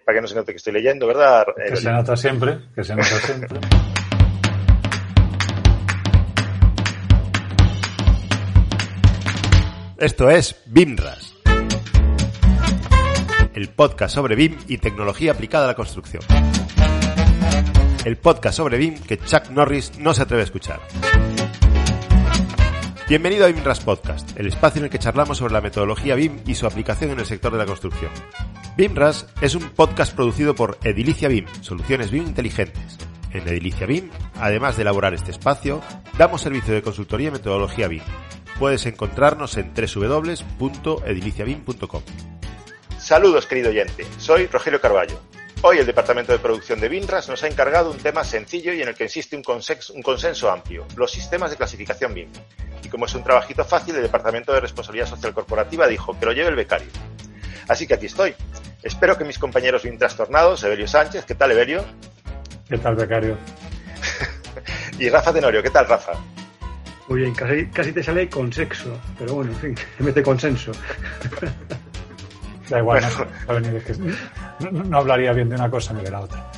para que no se note que estoy leyendo, ¿verdad? Que se nota siempre, Esto es BIMRAS, el podcast sobre BIM y tecnología aplicada a la construcción. El podcast sobre BIM que Chuck Norris no se atreve a escuchar. Bienvenido a BIMRAS Podcast, el espacio en el que charlamos sobre la metodología BIM y su aplicación en el sector de la construcción. BIMRAS es un podcast producido por Edilicia BIM, soluciones BIM inteligentes. En Edilicia BIM, además de elaborar este espacio, damos servicio de consultoría y metodología BIM. Puedes encontrarnos en www.ediliciabim.com. Saludos, querido oyente. Soy Rogelio Carballo. Hoy el Departamento de Producción de BIMRAS nos ha encargado un tema sencillo y en el que existe un consenso amplio, los sistemas de clasificación BIM. Y como es un trabajito fácil, el Departamento de Responsabilidad Social Corporativa dijo que lo lleve el becario. Así que aquí estoy. Espero que mis compañeros BIM trastornados, Evelio Sánchez, ¿qué tal, Evelio? ¿Qué tal, becario? Y Rafa Tenorio, ¿qué tal, Rafa? Muy bien, casi te sale con sexo, pero bueno, en fin, se mete consenso. Da igual, no hablaría bien de una cosa ni de la otra.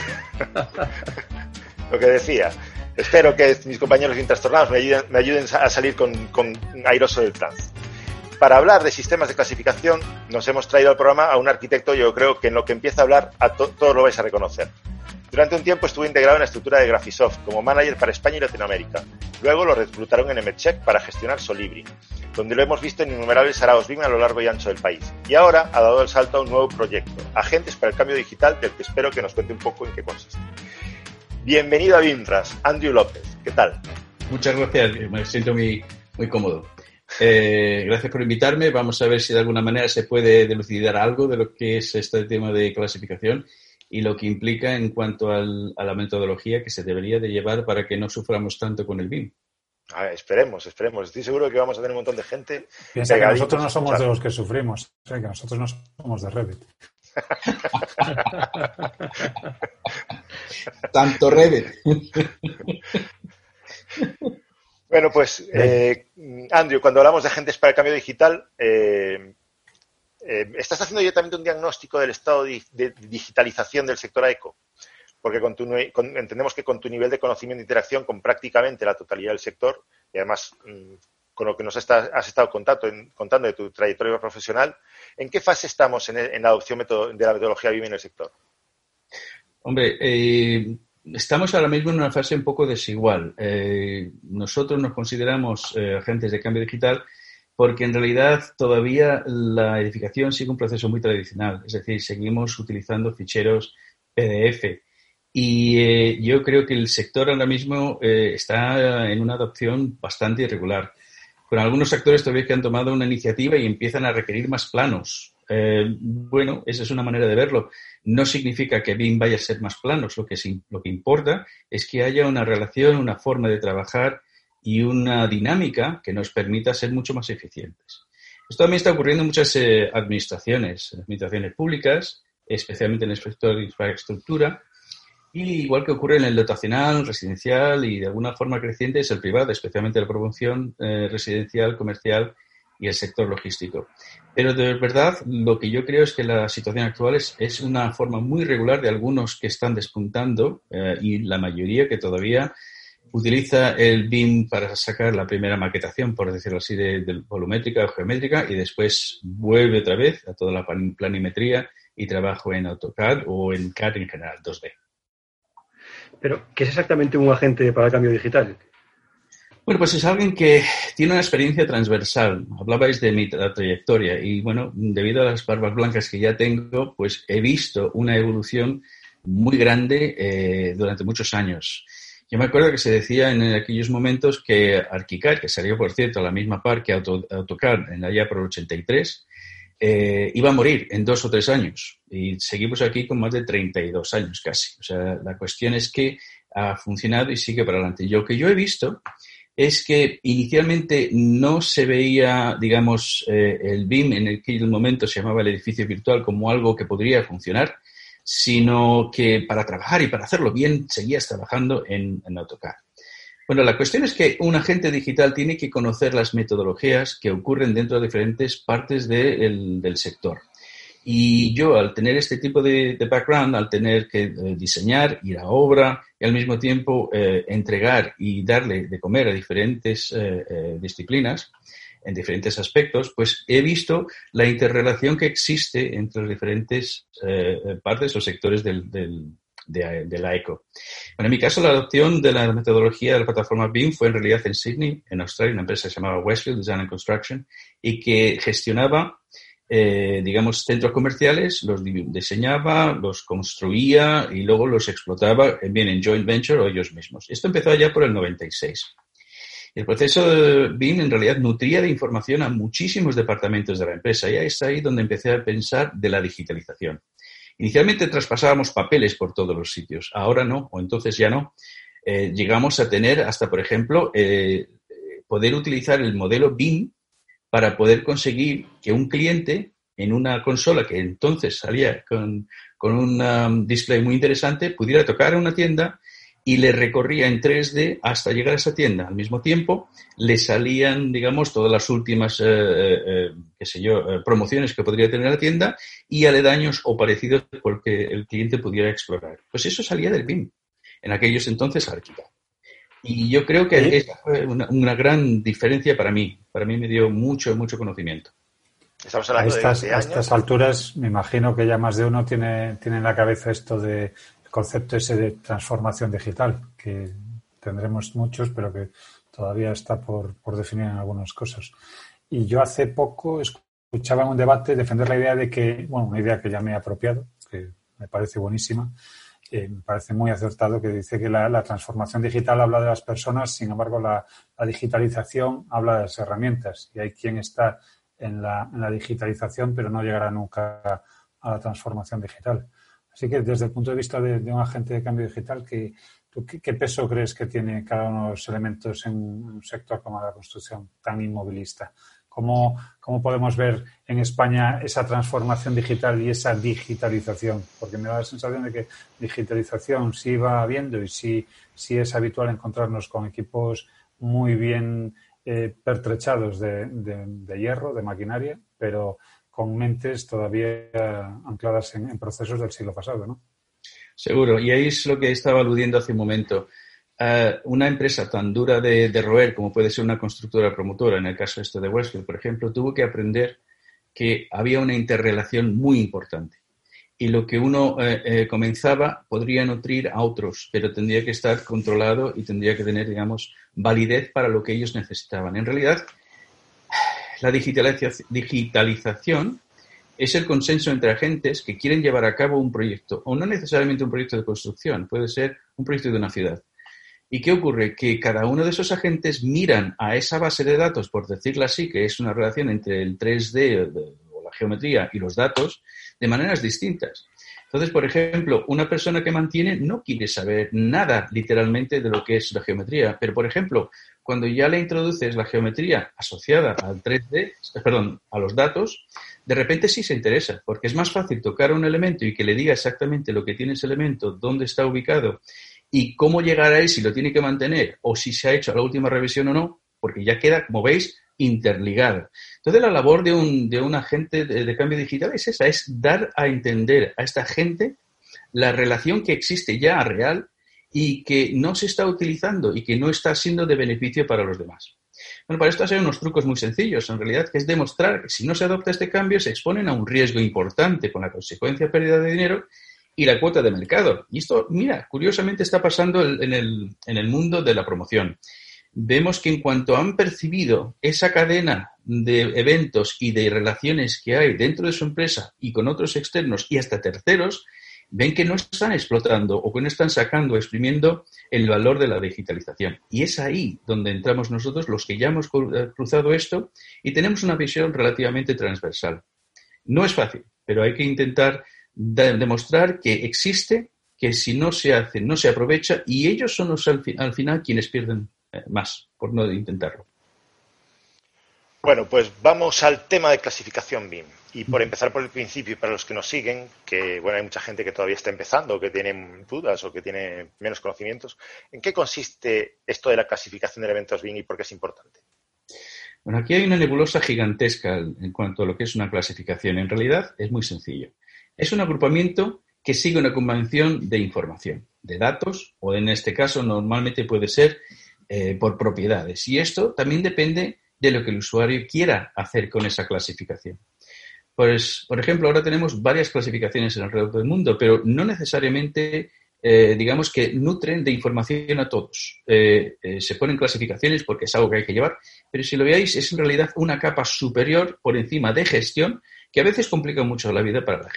Lo que decía, espero que mis compañeros bien trastornados me ayuden a salir con airoso del trance. Para hablar de sistemas de clasificación, nos hemos traído al programa a un arquitecto, yo creo que en lo que empieza a hablar todos lo vais a reconocer. Durante un tiempo estuvo integrado en la estructura de Graphisoft como manager para España y Latinoamérica. Luego lo reclutaron en Emetcheck para gestionar Solibri, donde lo hemos visto en innumerables saraos BIM a lo largo y ancho del país. Y ahora ha dado el salto a un nuevo proyecto, Agentes para el Cambio Digital, del que espero que nos cuente un poco en qué consiste. Bienvenido a BIMRAS, Andrew López. ¿Qué tal? Muchas gracias, me siento muy cómodo. Gracias por invitarme. Vamos a ver si de alguna manera se puede dilucidar algo de lo que es este tema de clasificación y lo que implica en cuanto a la metodología que se debería de llevar para que no suframos tanto con el BIM. Esperemos. Estoy seguro que vamos a tener un montón de gente. Piensa que nosotros no somos de los que sufrimos, que nosotros no somos de Revit. Tanto Revit. Bueno, pues, Andrew, cuando hablamos de Agentes para el Cambio Digital, ¿estás haciendo directamente un diagnóstico del estado de digitalización del sector AECO? Porque entendemos que con tu nivel de conocimiento e interacción con prácticamente la totalidad del sector, y además con lo que nos has estado contando de tu trayectoria profesional, ¿en qué fase estamos en la adopción de la metodología BIM en el sector? Hombre, estamos ahora mismo en una fase un poco desigual. Nosotros nos consideramos agentes de cambio digital porque en realidad todavía la edificación sigue un proceso muy tradicional, es decir, seguimos utilizando ficheros PDF y yo creo que el sector ahora mismo está en una adopción bastante irregular, con algunos sectores todavía que han tomado una iniciativa y empiezan a requerir más planos. Bueno, esa es una manera de verlo. No significa que BIM vaya a ser más planos, lo que importa es que haya una relación, una forma de trabajar y una dinámica que nos permita ser mucho más eficientes. Esto también está ocurriendo en muchas administraciones públicas, especialmente en el sector de infraestructura, y igual que ocurre en el dotacional, residencial y de alguna forma creciente es el privado, especialmente la promoción residencial, comercial y el sector logístico. Pero de verdad, lo que yo creo es que la situación actual es una forma muy regular de algunos que están despuntando y la mayoría que todavía utiliza el BIM para sacar la primera maquetación, por decirlo así, de volumétrica o geométrica y después vuelve otra vez a toda la planimetría y trabajo en AutoCAD o en CAD en general, 2D. Pero, ¿qué es exactamente un agente para el cambio digital? Bueno, pues es alguien que tiene una experiencia transversal. Hablabais de mi trayectoria y, bueno, debido a las barbas blancas que ya tengo, pues he visto una evolución muy grande durante muchos años. Yo me acuerdo que se decía en aquellos momentos que ArchiCAD, que salió, por cierto, a la misma par que AutoCAD en allá por el 83, iba a morir en 2 o 3 años. Y seguimos aquí con más de 32 años casi. O sea, la cuestión es que ha funcionado y sigue para adelante. Y lo que yo he visto es que inicialmente no se veía, digamos, el BIM en aquel momento se llamaba el edificio virtual como algo que podría funcionar, sino que para trabajar y para hacerlo bien seguías trabajando en AutoCAD. Bueno, la cuestión es que un agente digital tiene que conocer las metodologías que ocurren dentro de diferentes partes del sector. Y yo, al tener este tipo de background, al tener que diseñar, ir a obra y al mismo tiempo entregar y darle de comer a diferentes disciplinas, en diferentes aspectos, pues he visto la interrelación que existe entre las diferentes partes o sectores de la eco. Bueno, en mi caso, la adopción de la metodología de la plataforma BIM fue en realidad en Sydney, en Australia, una empresa que se llamaba Westfield Design and Construction y que gestionaba digamos, centros comerciales, los diseñaba, los construía y luego los explotaba bien en joint venture o ellos mismos. Esto empezó allá por el 96. El proceso de BIM en realidad nutría de información a muchísimos departamentos de la empresa y es ahí donde empecé a pensar de la digitalización. Inicialmente traspasábamos papeles por todos los sitios, ahora no, o entonces ya no. Llegamos a tener hasta, por ejemplo, poder utilizar el modelo BIM para poder conseguir que un cliente en una consola que entonces salía con un display muy interesante pudiera tocar a una tienda y le recorría en 3D hasta llegar a esa tienda. Al mismo tiempo, le salían, digamos, todas las últimas, promociones que podría tener la tienda y aledaños o parecidos porque el cliente pudiera explorar. Pues eso salía del BIM. En aquellos entonces, Archicad. Y yo creo que esa fue una gran diferencia para mí. Para mí me dio mucho conocimiento. Estamos hablando a estas alturas, me imagino que ya más de uno tiene en la cabeza esto de el concepto ese de transformación digital, que tendremos muchos, pero que todavía está por definir en algunas cosas. Y yo hace poco escuchaba en un debate defender la idea de que, bueno, una idea que ya me he apropiado, que me parece buenísima, me parece muy acertado, que dice que la transformación digital habla de las personas, sin embargo la digitalización habla de las herramientas y hay quien está en la digitalización pero no llegará nunca a la transformación digital. Así que desde el punto de vista de un agente de cambio digital, ¿qué peso crees que tiene cada uno de los elementos en un sector como la construcción tan inmovilista? ¿Cómo podemos ver en España esa transformación digital y esa digitalización? Porque me da la sensación de que digitalización sí va habiendo y sí es habitual encontrarnos con equipos muy bien pertrechados de hierro, de maquinaria, pero con mentes todavía ancladas en procesos del siglo pasado, ¿no? Seguro, y ahí es lo que estaba aludiendo hace un momento. Una empresa tan dura de roer como puede ser una constructora promotora, en el caso de Westfield, por ejemplo, tuvo que aprender que había una interrelación muy importante. Y lo que uno comenzaba podría nutrir a otros, pero tendría que estar controlado y tendría que tener, digamos, validez para lo que ellos necesitaban. En realidad, la digitalización es el consenso entre agentes que quieren llevar a cabo un proyecto, o no necesariamente un proyecto de construcción, puede ser un proyecto de una ciudad. ¿Y qué ocurre? Que cada uno de esos agentes miran a esa base de datos, por decirlo así, que es una relación entre el 3D o la geometría y los datos, de maneras distintas. Entonces, por ejemplo, una persona que mantiene no quiere saber nada literalmente de lo que es la geometría, pero, por ejemplo, cuando ya le introduces la geometría asociada al 3D, a los datos, de repente sí se interesa, porque es más fácil tocar un elemento y que le diga exactamente lo que tiene ese elemento, dónde está ubicado y cómo llegar a él, si lo tiene que mantener o si se ha hecho la última revisión o no, porque ya queda, como veis, interligado. Entonces, la labor de un agente de cambio digital es esa, es dar a entender a esta gente la relación que existe ya real y que no se está utilizando y que no está siendo de beneficio para los demás. Bueno, para esto hay unos trucos muy sencillos, en realidad, que es demostrar que si no se adopta este cambio se exponen a un riesgo importante con la consecuencia pérdida de dinero y la cuota de mercado. Y esto, mira, curiosamente está pasando en el mundo de la promoción. Vemos que en cuanto han percibido esa cadena de eventos y de relaciones que hay dentro de su empresa y con otros externos y hasta terceros, ven que no están explotando o que no están sacando o exprimiendo el valor de la digitalización. Y es ahí donde entramos nosotros, los que ya hemos cruzado esto y tenemos una visión relativamente transversal. No es fácil, pero hay que intentar demostrar que existe, que si no se hace, no se aprovecha y ellos son los, al final quienes pierden más por no intentarlo. Bueno, pues vamos al tema de clasificación BIM. Y por empezar por el principio y para los que nos siguen, que bueno, hay mucha gente que todavía está empezando, que tiene dudas o que tiene menos conocimientos, ¿en qué consiste esto de la clasificación de elementos BIM y por qué es importante? Bueno, aquí hay una nebulosa gigantesca en cuanto a lo que es una clasificación. En realidad es muy sencillo. Es un agrupamiento que sigue una convención de información, de datos, o en este caso normalmente puede ser por propiedades. Y esto también depende de lo que el usuario quiera hacer con esa clasificación. Pues, por ejemplo, ahora tenemos varias clasificaciones alrededor del mundo, pero no necesariamente, digamos que nutren de información a todos. Se ponen clasificaciones porque es algo que hay que llevar, pero si lo veáis, es en realidad una capa superior por encima de gestión que a veces complica mucho la vida para la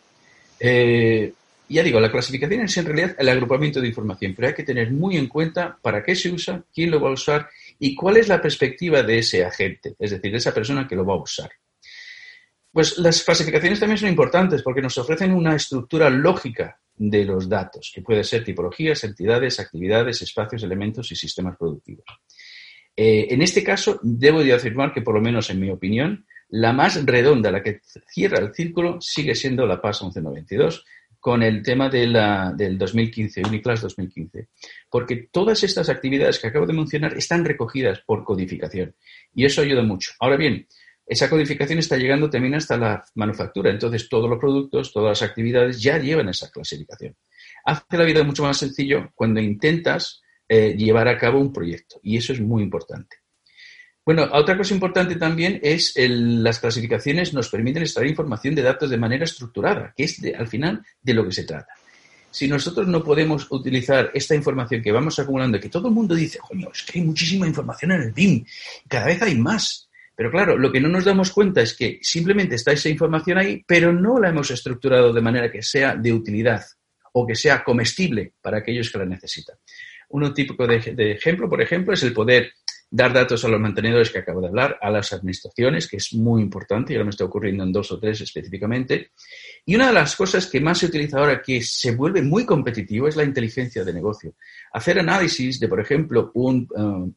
gente. Ya digo, la clasificación es en realidad el agrupamiento de información, pero hay que tener muy en cuenta para qué se usa, quién lo va a usar y cuál es la perspectiva de ese agente, es decir, de esa persona que lo va a usar. Pues las clasificaciones también son importantes porque nos ofrecen una estructura lógica de los datos, que puede ser tipologías, entidades, actividades, espacios, elementos y sistemas productivos. En este caso, debo de afirmar que, por lo menos en mi opinión, la más redonda, la que cierra el círculo, sigue siendo la PAS 1192, con el tema del 2015, UNICLAS 2015. Porque todas estas actividades que acabo de mencionar están recogidas por codificación y eso ayuda mucho. Ahora bien, esa codificación está llegando también hasta la manufactura. Entonces, todos los productos, todas las actividades ya llevan esa clasificación. Hace la vida mucho más sencillo cuando intentas llevar a cabo un proyecto. Y eso es muy importante. Bueno, otra cosa importante también es las clasificaciones nos permiten extraer información de datos de manera estructurada, que es al final de lo que se trata. Si nosotros no podemos utilizar esta información que vamos acumulando, que todo el mundo dice, coño, es que hay muchísima información en el BIM, cada vez hay más. Pero claro, lo que no nos damos cuenta es que simplemente está esa información ahí, pero no la hemos estructurado de manera que sea de utilidad o que sea comestible para aquellos que la necesitan. Un típico de ejemplo, por ejemplo, es el poder dar datos a los mantenedores que acabo de hablar, a las administraciones, que es muy importante, y ahora me está ocurriendo en 2 o 3 específicamente. Y una de las cosas que más se utiliza ahora, que se vuelve muy competitivo, es la inteligencia de negocio. Hacer análisis de, por ejemplo, un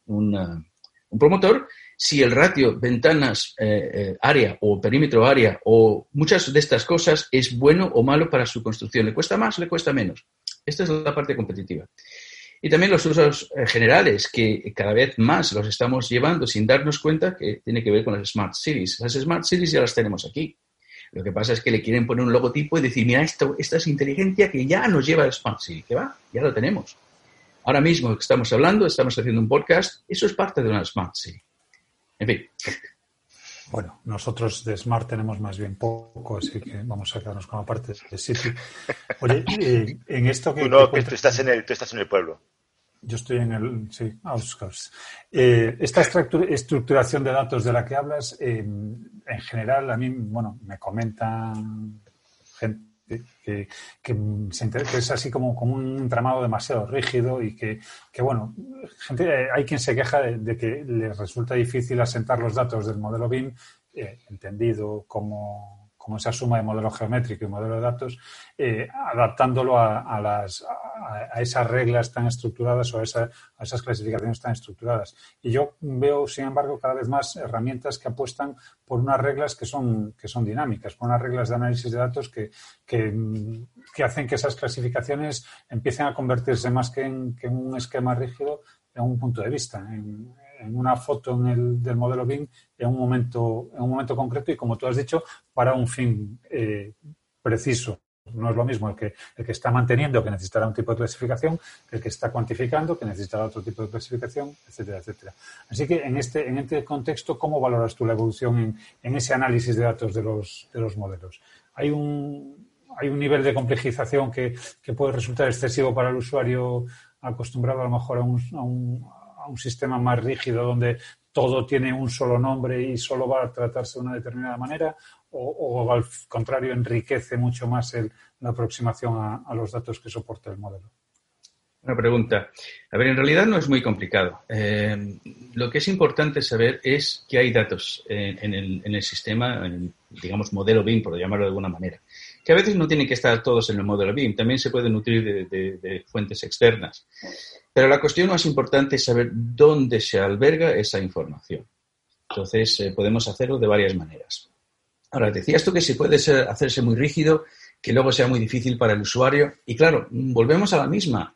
promotor, si el ratio ventanas área o perímetro área o muchas de estas cosas es bueno o malo para su construcción. ¿Le cuesta más o le cuesta menos? Esta es la parte competitiva. Y también los usos generales, que cada vez más los estamos llevando sin darnos cuenta, que tiene que ver con las Smart Cities. Las Smart Cities ya las tenemos aquí. Lo que pasa es que le quieren poner un logotipo y decir, mira, esta es inteligencia que ya nos lleva a Smart City. ¿Qué va? Ya lo tenemos. Ahora mismo que estamos hablando, estamos haciendo un podcast, eso es parte de una Smart City. En fin. Bueno, nosotros de Smart tenemos más bien poco, así que vamos a quedarnos con la parte de City. Oye, en esto que... tú estás en el pueblo. Yo estoy en el... Sí, outskirts. Esta estructuración de datos de la que hablas, en general, a mí, bueno, me comentan gente que es así como un entramado demasiado rígido y que bueno, hay quien se queja de que les resulta difícil asentar los datos del modelo BIM, entendido como esa suma de modelo geométrico y modelo de datos, adaptándolo a esas reglas tan estructuradas o a esas clasificaciones tan estructuradas. Y yo veo, sin embargo, cada vez más herramientas que apuestan por unas reglas que son dinámicas, por unas reglas de análisis de datos que hacen que esas clasificaciones empiecen a convertirse más que en un esquema rígido en un punto de vista, en una foto del modelo BIM en un momento concreto y, como tú has dicho, para un fin preciso. No es lo mismo el que está manteniendo, que necesitará un tipo de clasificación, que el que está cuantificando, que necesitará otro tipo de clasificación, etcétera, etcétera. Así que en este contexto, ¿cómo valoras tú la evolución en ese análisis de datos de los modelos? ¿Hay un nivel de complejización que puede resultar excesivo para el usuario acostumbrado a lo mejor a un sistema más rígido donde todo tiene un solo nombre y solo va a tratarse de una determinada manera, o al contrario enriquece mucho más la aproximación a los datos que soporta el modelo? Una pregunta. A ver, en realidad no es muy complicado. Lo que es importante saber es que hay datos en el sistema, digamos, modelo BIM, por llamarlo de alguna manera, que a veces no tienen que estar todos en el modelo BIM, también se pueden nutrir de fuentes externas. Pero la cuestión más importante es saber dónde se alberga esa información. Entonces, podemos hacerlo de varias maneras. Ahora, decías tú que si puede hacerse muy rígido, que luego sea muy difícil para el usuario. Y claro, volvemos a la misma.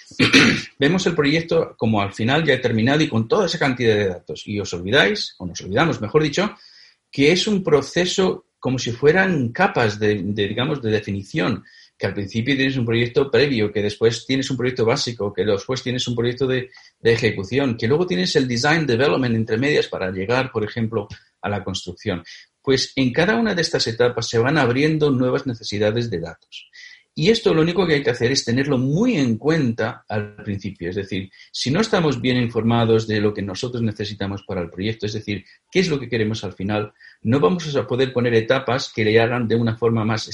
vemos el proyecto como al final ya terminado y con toda esa cantidad de datos. Y os olvidáis, o nos olvidamos, mejor dicho, que es un proceso como si fueran capas de definición, que al principio tienes un proyecto previo, que después tienes un proyecto básico, que después tienes un proyecto de ejecución, que luego tienes el design development entre medias para llegar, por ejemplo, a la construcción. Pues en cada una de estas etapas se van abriendo nuevas necesidades de datos. Y esto lo único que hay que hacer es tenerlo muy en cuenta al principio. Es decir, si no estamos bien informados de lo que nosotros necesitamos para el proyecto, es decir, qué es lo que queremos al final, no vamos a poder poner etapas que le hagan de una forma más,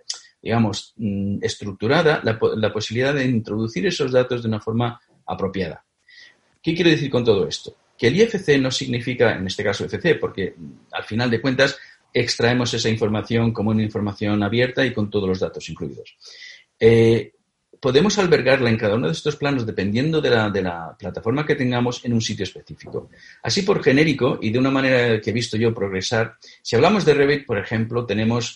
estructurada la posibilidad de introducir esos datos de una forma apropiada. ¿Qué quiero decir con todo esto? Que el IFC no significa, en este caso FC, porque al final de cuentas extraemos esa información como una información abierta y con todos los datos incluidos. Podemos albergarla en cada uno de estos planos dependiendo de la plataforma que tengamos en un sitio específico. Así por genérico y de una manera que he visto yo progresar, si hablamos de Revit, por ejemplo, tenemos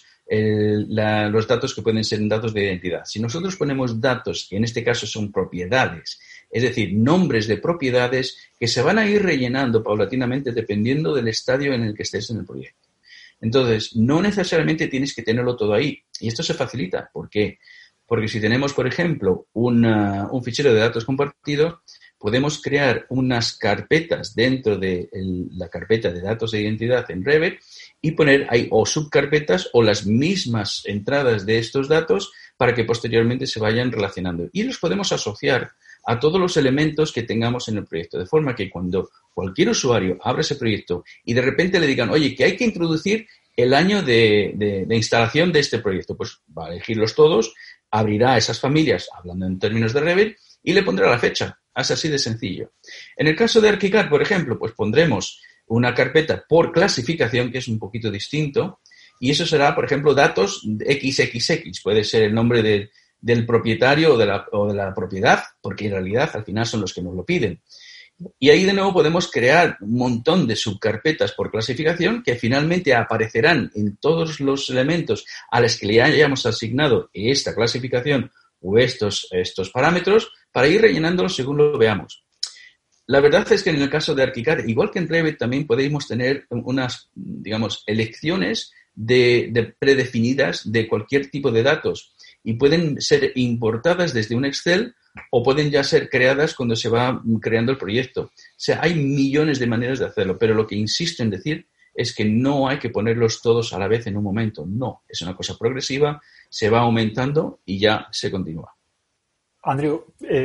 los datos que pueden ser datos de identidad. Si nosotros ponemos datos, que en este caso son propiedades, es decir, nombres de propiedades que se van a ir rellenando paulatinamente dependiendo del estadio en el que estés en el proyecto. Entonces, no necesariamente tienes que tenerlo todo ahí. Y esto se facilita. ¿Por qué? Porque si tenemos, por ejemplo, un fichero de datos compartido, podemos crear unas carpetas dentro de la carpeta de datos de identidad en Revit y poner ahí o subcarpetas o las mismas entradas de estos datos para que posteriormente se vayan relacionando. Y los podemos asociar a todos los elementos que tengamos en el proyecto, de forma que cuando cualquier usuario abra ese proyecto y de repente le digan, oye, que hay que introducir el año de instalación de este proyecto, pues va a elegirlos todos, abrirá esas familias, hablando en términos de Revit, y le pondrá la fecha. Es así de sencillo. En el caso de ArchiCAD, por ejemplo, pues pondremos una carpeta por clasificación, que es un poquito distinto, y eso será, por ejemplo, datos XXX. Puede ser el nombre del propietario o de la propiedad, porque en realidad al final son los que nos lo piden. Y ahí de nuevo podemos crear un montón de subcarpetas por clasificación que finalmente aparecerán en todos los elementos a los que le hayamos asignado esta clasificación o estos parámetros para ir rellenándolos según lo veamos. La verdad es que en el caso de ArchiCAD, igual que en Revit, también podemos tener unas, elecciones predefinidas de cualquier tipo de datos y pueden ser importadas desde un Excel o pueden ya ser creadas cuando se va creando el proyecto. O sea, hay millones de maneras de hacerlo, pero lo que insisto en decir es que no hay que ponerlos todos a la vez en un momento. No, es una cosa progresiva, se va aumentando y ya se continúa. Andrew,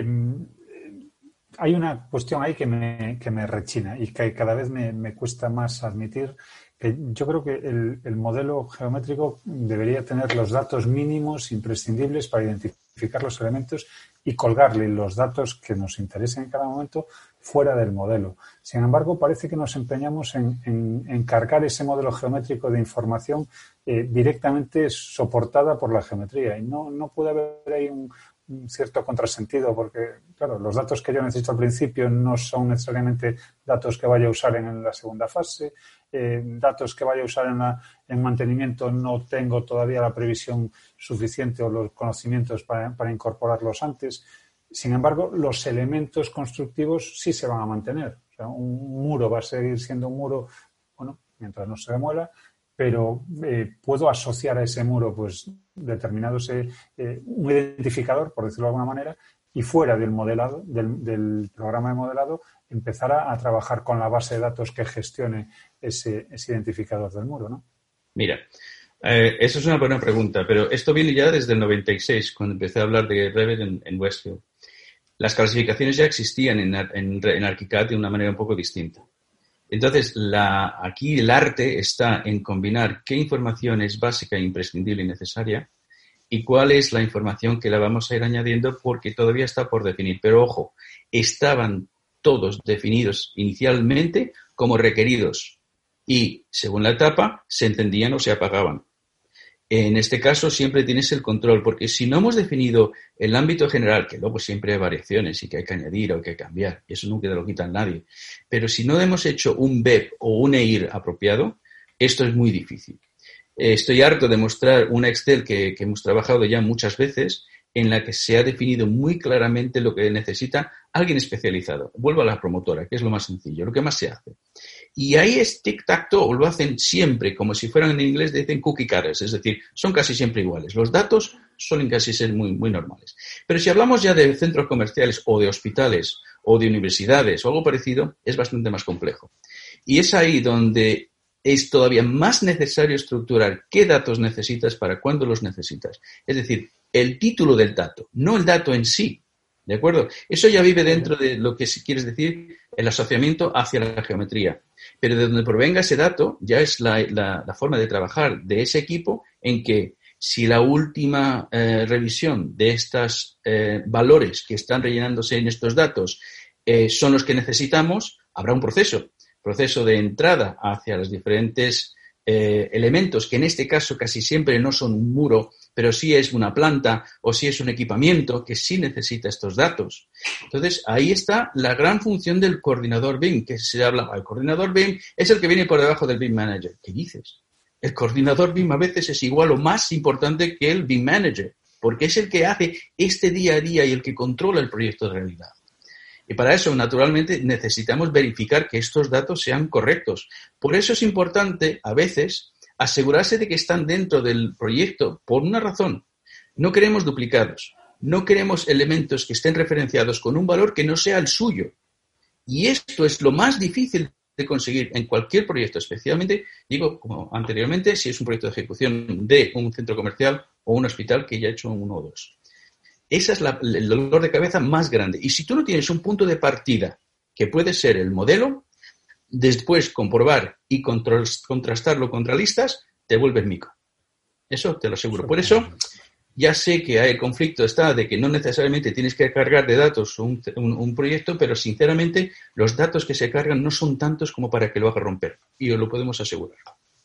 hay una cuestión ahí que me rechina y que cada vez me cuesta más admitir. Que yo creo que el modelo geométrico debería tener los datos mínimos imprescindibles para identificar los elementos y colgarle los datos que nos interesen en cada momento fuera del modelo. Sin embargo, parece que nos empeñamos en cargar ese modelo geométrico de información directamente soportada por la geometría. Y no puede haber ahí un cierto contrasentido porque, claro, los datos que yo necesito al principio no son necesariamente datos que vaya a usar en la segunda fase, datos que vaya a usar en mantenimiento no tengo todavía la previsión suficiente o los conocimientos para incorporarlos antes. Sin embargo, los elementos constructivos sí se van a mantener. O sea, un muro va a seguir siendo un muro, bueno, mientras no se demuela, pero puedo asociar a ese muro pues determinados un identificador, por decirlo de alguna manera, y fuera del modelado, del programa de modelado, empezar a trabajar con la base de datos que gestione ese identificador del muro, ¿no? Mira, eso es una buena pregunta, pero esto viene ya desde el 96, cuando empecé a hablar de Revit en Westfield. Las clasificaciones ya existían en ArchiCAD de una manera un poco distinta. Entonces, aquí el arte está en combinar qué información es básica, imprescindible y necesaria y cuál es la información que la vamos a ir añadiendo porque todavía está por definir. Pero, ojo, estaban todos definidos inicialmente como requeridos y, según la etapa, se encendían o se apagaban. En este caso siempre tienes el control, porque si no hemos definido el ámbito general, que luego siempre hay variaciones y que hay que añadir o que hay que cambiar, y eso nunca te lo quita nadie, pero si no hemos hecho un BEP o un EIR apropiado, esto es muy difícil. Estoy harto de mostrar un Excel que hemos trabajado ya muchas veces, en la que se ha definido muy claramente lo que necesita alguien especializado. Vuelvo a la promotora, que es lo más sencillo, lo que más se hace. Y ahí es tic-tac-toe, lo hacen siempre, como si fueran en inglés, dicen cookie cutters, es decir, son casi siempre iguales. Los datos suelen casi ser muy, muy normales. Pero si hablamos ya de centros comerciales o de hospitales o de universidades o algo parecido, es bastante más complejo. Y es ahí donde es todavía más necesario estructurar qué datos necesitas para cuándo los necesitas. Es decir, el título del dato, no el dato en sí. ¿De acuerdo? Eso ya vive dentro de lo que, si quieres decir, el asociamiento hacia la geometría. Pero de donde provenga ese dato ya es la forma de trabajar de ese equipo, en que si la última revisión de estos valores que están rellenándose en estos datos son los que necesitamos, habrá un proceso de entrada hacia los diferentes elementos, que en este caso casi siempre no son un muro, pero sí es una planta o sí es un equipamiento que sí necesita estos datos. Entonces, ahí está la gran función del coordinador BIM, que se habla, el coordinador BIM es el que viene por debajo del BIM Manager. ¿Qué dices? El coordinador BIM a veces es igual o más importante que el BIM Manager, porque es el que hace este día a día y el que controla el proyecto de realidad. Y para eso, naturalmente, necesitamos verificar que estos datos sean correctos. Por eso es importante, a veces, asegurarse de que están dentro del proyecto por una razón. No queremos duplicados. No queremos elementos que estén referenciados con un valor que no sea el suyo. Y esto es lo más difícil de conseguir en cualquier proyecto, especialmente, digo, como anteriormente, si es un proyecto de ejecución de un centro comercial o un hospital que ya ha hecho uno o dos. Ese es el dolor de cabeza más grande. Y si tú no tienes un punto de partida, que puede ser el modelo, después comprobar y contrastarlo contra listas, te vuelves mico. Eso te lo aseguro. Por eso, ya sé que el conflicto está de que no necesariamente tienes que cargar de datos un proyecto, pero sinceramente los datos que se cargan no son tantos como para que lo haga romper. Y os lo podemos asegurar.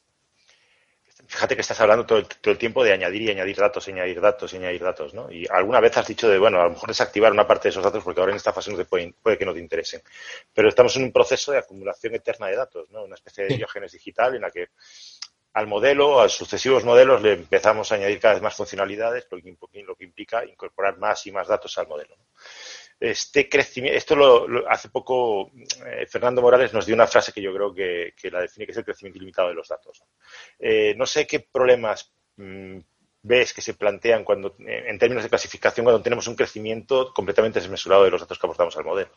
Fíjate que estás hablando todo el tiempo de añadir y añadir datos, ¿no? Y alguna vez has dicho de, bueno, a lo mejor desactivar una parte de esos datos porque ahora en esta fase puede que no te interesen. Pero estamos en un proceso de acumulación eterna de datos, ¿no? Una especie de diógenes digital en la que al modelo, a sucesivos modelos, le empezamos a añadir cada vez más funcionalidades, lo que implica incorporar más y más datos al modelo, ¿no? Este crecimiento, hace poco Fernando Morales nos dio una frase que yo creo que la define, que es el crecimiento ilimitado de los datos. No sé qué problemas ves que se plantean en términos de clasificación cuando tenemos un crecimiento completamente desmesurado de los datos que aportamos al modelo.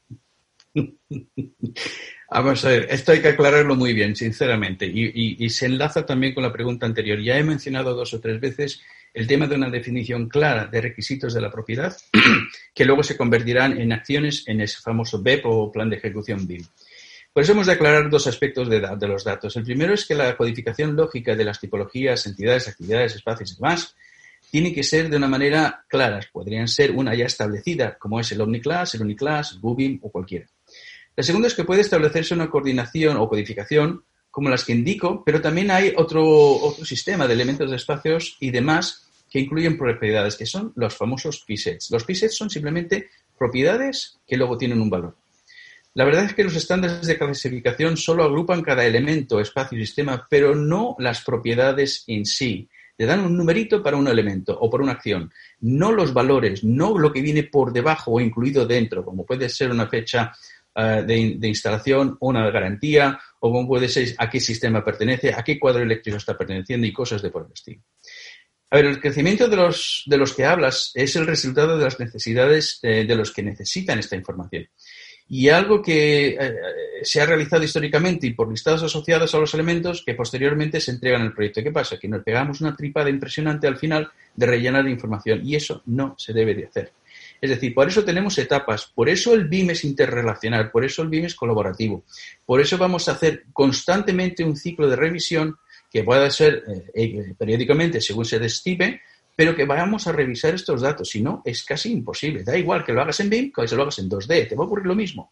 Vamos a ver, esto hay que aclararlo muy bien, sinceramente, y se enlaza también con la pregunta anterior. Ya he mencionado 2 o 3 veces el tema de una definición clara de requisitos de la propiedad que luego se convertirán en acciones en ese famoso BEP o plan de ejecución BIM. Por eso hemos de aclarar 2 aspectos de los datos. El primero es que la codificación lógica de las tipologías, entidades, actividades, espacios y demás tiene que ser de una manera clara. Podrían ser una ya establecida, como es el Omniclass, el Uniclass, el BUBIM o cualquiera. La segunda es que puede establecerse una coordinación o codificación como las que indico, pero también hay otro sistema de elementos de espacios y demás que incluyen propiedades, que son los famosos P-sets. Los P-sets son simplemente propiedades que luego tienen un valor. La verdad es que los estándares de clasificación solo agrupan cada elemento, espacio y sistema, pero no las propiedades en sí. Le dan un numerito para un elemento o por una acción, no los valores, no lo que viene por debajo o incluido dentro, como puede ser una fecha de instalación, una garantía, o como puede ser a qué sistema pertenece, a qué cuadro eléctrico está perteneciendo y cosas de por el estilo. A ver, el crecimiento de los que hablas es el resultado de las necesidades de los que necesitan esta información. Y algo que se ha realizado históricamente y por listados asociados a los elementos que posteriormente se entregan al proyecto. ¿Qué pasa? Que nos pegamos una tripada impresionante al final de rellenar información y eso no se debe de hacer. Es decir, por eso tenemos etapas, por eso el BIM es interrelacional, por eso el BIM es colaborativo, por eso vamos a hacer constantemente un ciclo de revisión que pueda ser periódicamente según se estime, pero que vayamos a revisar estos datos, si no es casi imposible. Da igual que lo hagas en BIM que lo hagas en 2D, te va a ocurrir lo mismo.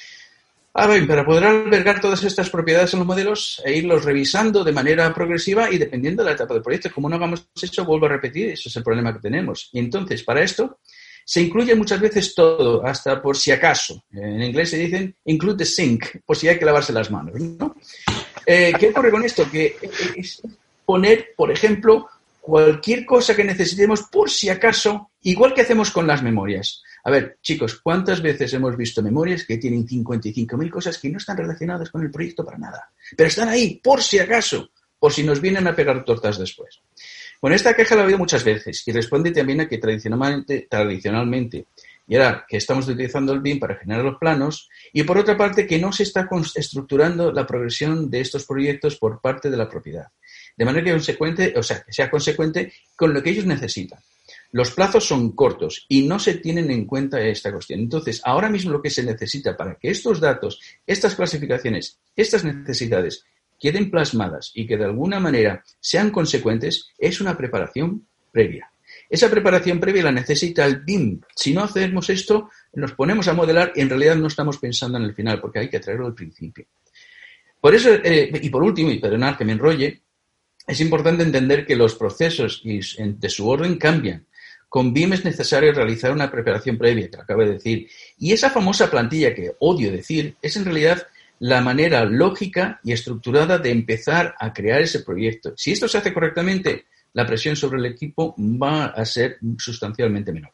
Ahora bien, para poder albergar todas estas propiedades en los modelos e irlos revisando de manera progresiva y dependiendo de la etapa del proyecto, como no hagamos eso, vuelvo a repetir, eso es el problema que tenemos. Y entonces, para esto, se incluye muchas veces todo, hasta por si acaso. En inglés se dicen include the sink, por si hay que lavarse las manos, ¿no? ¿Qué ocurre con esto? Que es poner, por ejemplo, cualquier cosa que necesitemos por si acaso, igual que hacemos con las memorias. A ver, chicos, ¿cuántas veces hemos visto memorias que tienen 55.000 cosas que no están relacionadas con el proyecto para nada? Pero están ahí, por si acaso, por si nos vienen a pegar tortas después. Bueno, esta queja la he oído muchas veces y responde también a que tradicionalmente, y ahora que estamos utilizando el BIM para generar los planos, y por otra parte que no se está estructurando la progresión de estos proyectos por parte de la propiedad. De manera que sea consecuente con lo que ellos necesitan. Los plazos son cortos y no se tienen en cuenta esta cuestión. Entonces, ahora mismo lo que se necesita para que estos datos, estas clasificaciones, estas necesidades queden plasmadas y que de alguna manera sean consecuentes es una preparación previa. Esa preparación previa la necesita el BIM. Si no hacemos esto, nos ponemos a modelar y en realidad no estamos pensando en el final porque hay que traerlo al principio. Por eso, y por último, y perdonad que me enrolle, es importante entender que los procesos de su orden cambian. Con BIM es necesario realizar una preparación previa, que lo acabo de decir. Y esa famosa plantilla que odio decir es en realidad la manera lógica y estructurada de empezar a crear ese proyecto. Si esto se hace correctamente, la presión sobre el equipo va a ser sustancialmente menor.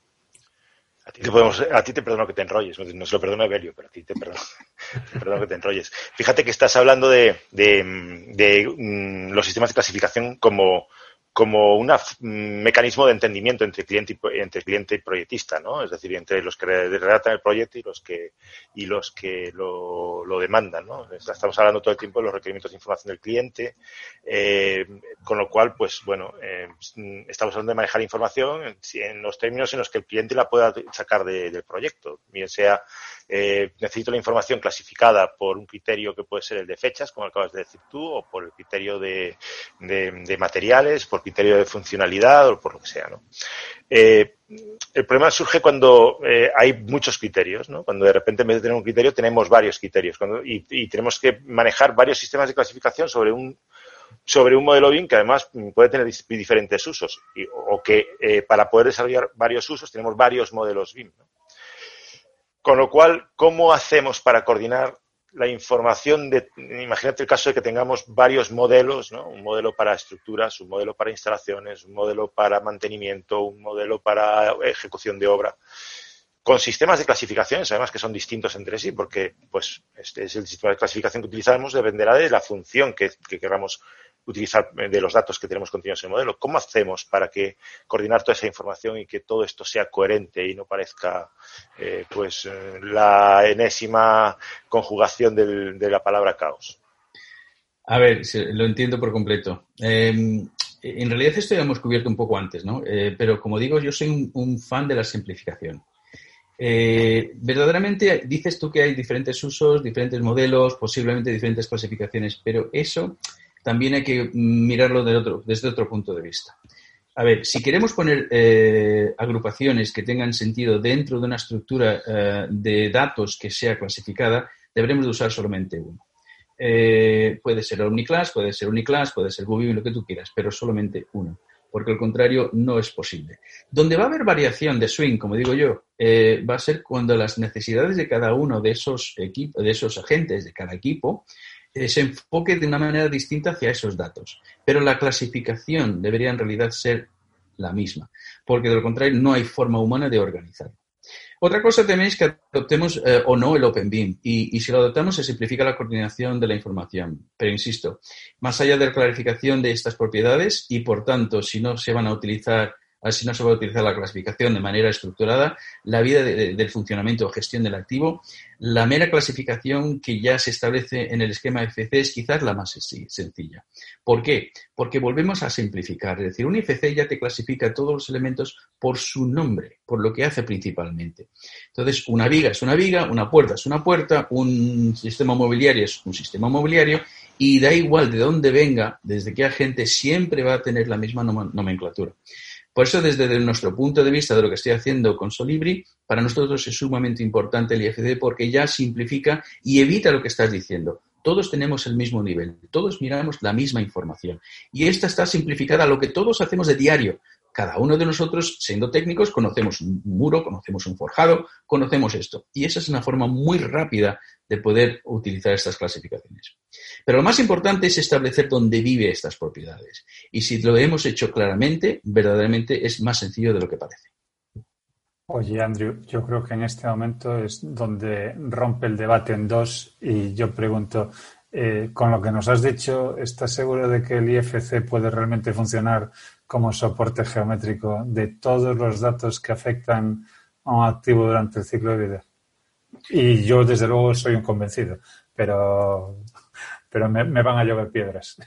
A ti te perdono que te enrolles, no se lo perdono a Evelio, pero a ti te perdono que te enrolles. Fíjate que estás hablando de los sistemas de clasificación como un mecanismo de entendimiento entre cliente y proyectista, ¿no? Es decir, entre los que redactan el proyecto y los que lo demandan, ¿no? Estamos hablando todo el tiempo de los requerimientos de información del cliente, con lo cual, pues bueno, estamos hablando de manejar información en los términos en los que el cliente la pueda sacar del proyecto. Bien sea, necesito la información clasificada por un criterio que puede ser el de fechas, como acabas de decir tú, o por el criterio de materiales, por criterio de funcionalidad o por lo que sea, ¿no? El problema surge cuando hay muchos criterios, ¿no? Cuando de repente en vez de tener un criterio tenemos varios criterios y tenemos que manejar varios sistemas de clasificación sobre un modelo BIM que además puede tener diferentes usos o que para poder desarrollar varios usos tenemos varios modelos BIM, ¿no? Con lo cual, ¿cómo hacemos para coordinar la información imagínate el caso de que tengamos varios modelos, ¿no? Un modelo para estructuras, un modelo para instalaciones, un modelo para mantenimiento, un modelo para ejecución de obra, con sistemas de clasificaciones, además que son distintos entre sí, porque pues este es el sistema de clasificación que utilizamos, dependerá de la función que queramos utilizar de los datos que tenemos contenidos en el modelo. ¿Cómo hacemos para coordinar toda esa información y que todo esto sea coherente y no parezca la enésima conjugación de la palabra caos? A ver, lo entiendo por completo. En realidad esto ya hemos cubierto un poco antes, ¿no? Pero como digo, yo soy un fan de la simplificación. Verdaderamente dices tú que hay diferentes usos, diferentes modelos, posiblemente diferentes clasificaciones, pero eso también hay que mirarlo desde otro punto de vista. A ver, si queremos poner agrupaciones que tengan sentido dentro de una estructura de datos que sea clasificada, deberemos de usar solamente uno. Puede ser Omniclass, puede ser Uniclass, puede ser GUBIM, lo que tú quieras, pero solamente uno, porque al contrario no es posible. Donde va a haber variación de swing, como digo yo, va a ser cuando las necesidades de cada uno de esos equipos, de esos agentes de cada equipo, se enfoque de una manera distinta hacia esos datos. Pero la clasificación debería en realidad ser la misma, porque de lo contrario no hay forma humana de organizarlo. Otra cosa también es que adoptemos o no el OpenBIM y si lo adoptamos se simplifica la coordinación de la información. Pero insisto, más allá de la clarificación de estas propiedades y por tanto si no se va a utilizar la clasificación de manera estructurada, la vida del funcionamiento o gestión del activo, la mera clasificación que ya se establece en el esquema FC es quizás la más sencilla. ¿Por qué? Porque volvemos a simplificar. Es decir, un FC ya te clasifica todos los elementos por su nombre, por lo que hace principalmente. Entonces, una viga es una viga, una puerta es una puerta, un sistema mobiliario es un sistema mobiliario y da igual de dónde venga, desde qué agente, siempre va a tener la misma nomenclatura. Por eso, desde nuestro punto de vista de lo que estoy haciendo con Solibri, para nosotros es sumamente importante el IFD porque ya simplifica y evita lo que estás diciendo. Todos tenemos el mismo nivel, todos miramos la misma información. Y esta está simplificada a lo que todos hacemos de diario. Cada uno de nosotros, siendo técnicos, conocemos un muro, conocemos un forjado, conocemos esto. Y esa es una forma muy rápida de poder utilizar estas clasificaciones. Pero lo más importante es establecer dónde vive estas propiedades. Y si lo hemos hecho claramente, verdaderamente es más sencillo de lo que parece. Oye, Andrew, yo creo que en este momento es donde rompe el debate en dos y yo pregunto, con lo que nos has dicho, ¿estás seguro de que el IFC puede realmente funcionar como soporte geométrico de todos los datos que afectan a un activo durante el ciclo de vida? Y yo, desde luego, soy un convencido, pero me van a llover piedras.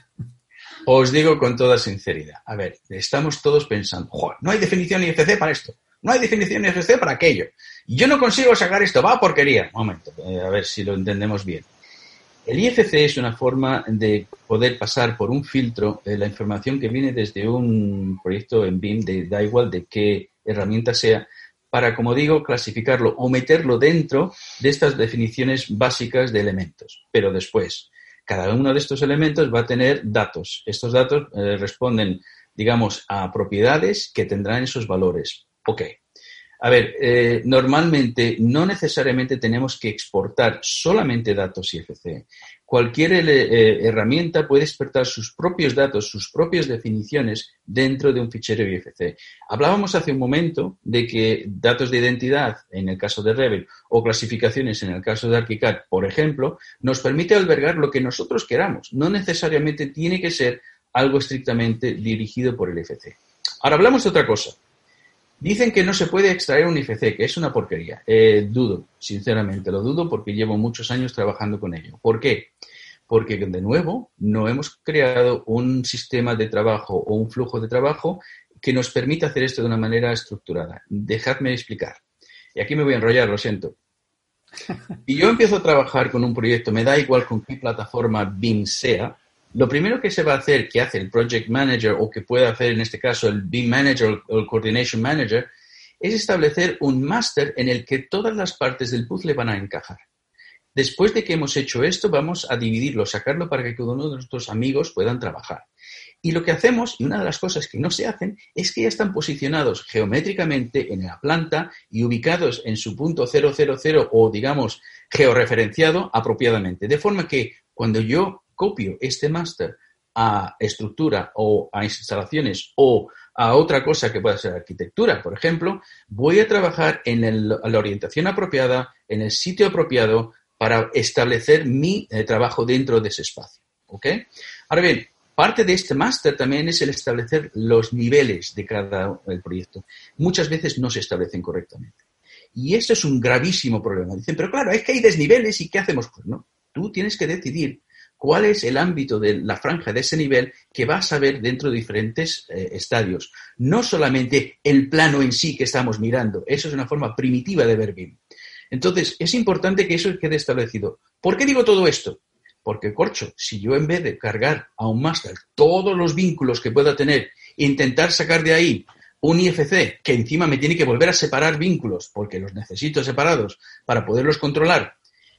Os digo con toda sinceridad. A ver, estamos todos pensando, ¡joder, no hay definición IFC para esto! No hay definición IFC para aquello. Yo no consigo sacar esto, va porquería. Un momento, a ver si lo entendemos bien. El IFC es una forma de poder pasar por un filtro la información que viene desde un proyecto en BIM, da igual de qué herramienta sea, para, como digo, clasificarlo o meterlo dentro de estas definiciones básicas de elementos. Pero después, cada uno de estos elementos va a tener datos. Estos datos responden, digamos, a propiedades que tendrán esos valores. Ok. A ver, normalmente no necesariamente tenemos que exportar solamente datos IFC. Cualquier herramienta puede exportar sus propios datos, sus propias definiciones dentro de un fichero IFC. Hablábamos hace un momento de que datos de identidad, en el caso de Revit, o clasificaciones en el caso de ArchiCAD, por ejemplo, nos permite albergar lo que nosotros queramos. No necesariamente tiene que ser algo estrictamente dirigido por el IFC. Ahora hablamos de otra cosa. Dicen que no se puede extraer un IFC, que es una porquería. Dudo, sinceramente, lo dudo porque llevo muchos años trabajando con ello. ¿Por qué? Porque, de nuevo, no hemos creado un sistema de trabajo o un flujo de trabajo que nos permita hacer esto de una manera estructurada. Dejadme explicar. Y aquí me voy a enrollar, lo siento. Y yo empiezo a trabajar con un proyecto, me da igual con qué plataforma BIM sea. Lo primero que se va a hacer, que hace el Project Manager o que puede hacer en este caso el BIM Manager o el Coordination Manager, es establecer un máster en el que todas las partes del puzzle van a encajar. Después de que hemos hecho esto, vamos a dividirlo, sacarlo para que cada uno de nuestros amigos puedan trabajar. Y lo que hacemos, y una de las cosas que no se hacen, es que ya están posicionados geométricamente en la planta y ubicados en su punto 000 o, digamos, georreferenciado apropiadamente. De forma que cuando yo copio este máster a estructura o a instalaciones o a otra cosa que pueda ser arquitectura, por ejemplo, voy a trabajar en la orientación apropiada, en el sitio apropiado para establecer mi trabajo dentro de ese espacio. ¿Ok? Ahora bien, parte de este máster también es el establecer los niveles de cada proyecto. Muchas veces no se establecen correctamente. Y esto es un gravísimo problema. Dicen, pero claro, es que hay desniveles y ¿qué hacemos? Pues no, tú tienes que decidir cuál es el ámbito de la franja de ese nivel que vas a ver dentro de diferentes estadios. No solamente el plano en sí que estamos mirando. Eso es una forma primitiva de ver BIM. Entonces, es importante que eso quede establecido. ¿Por qué digo todo esto? Porque, corcho, si yo en vez de cargar a un máster todos los vínculos que pueda tener e intentar sacar de ahí un IFC que encima me tiene que volver a separar vínculos porque los necesito separados para poderlos controlar,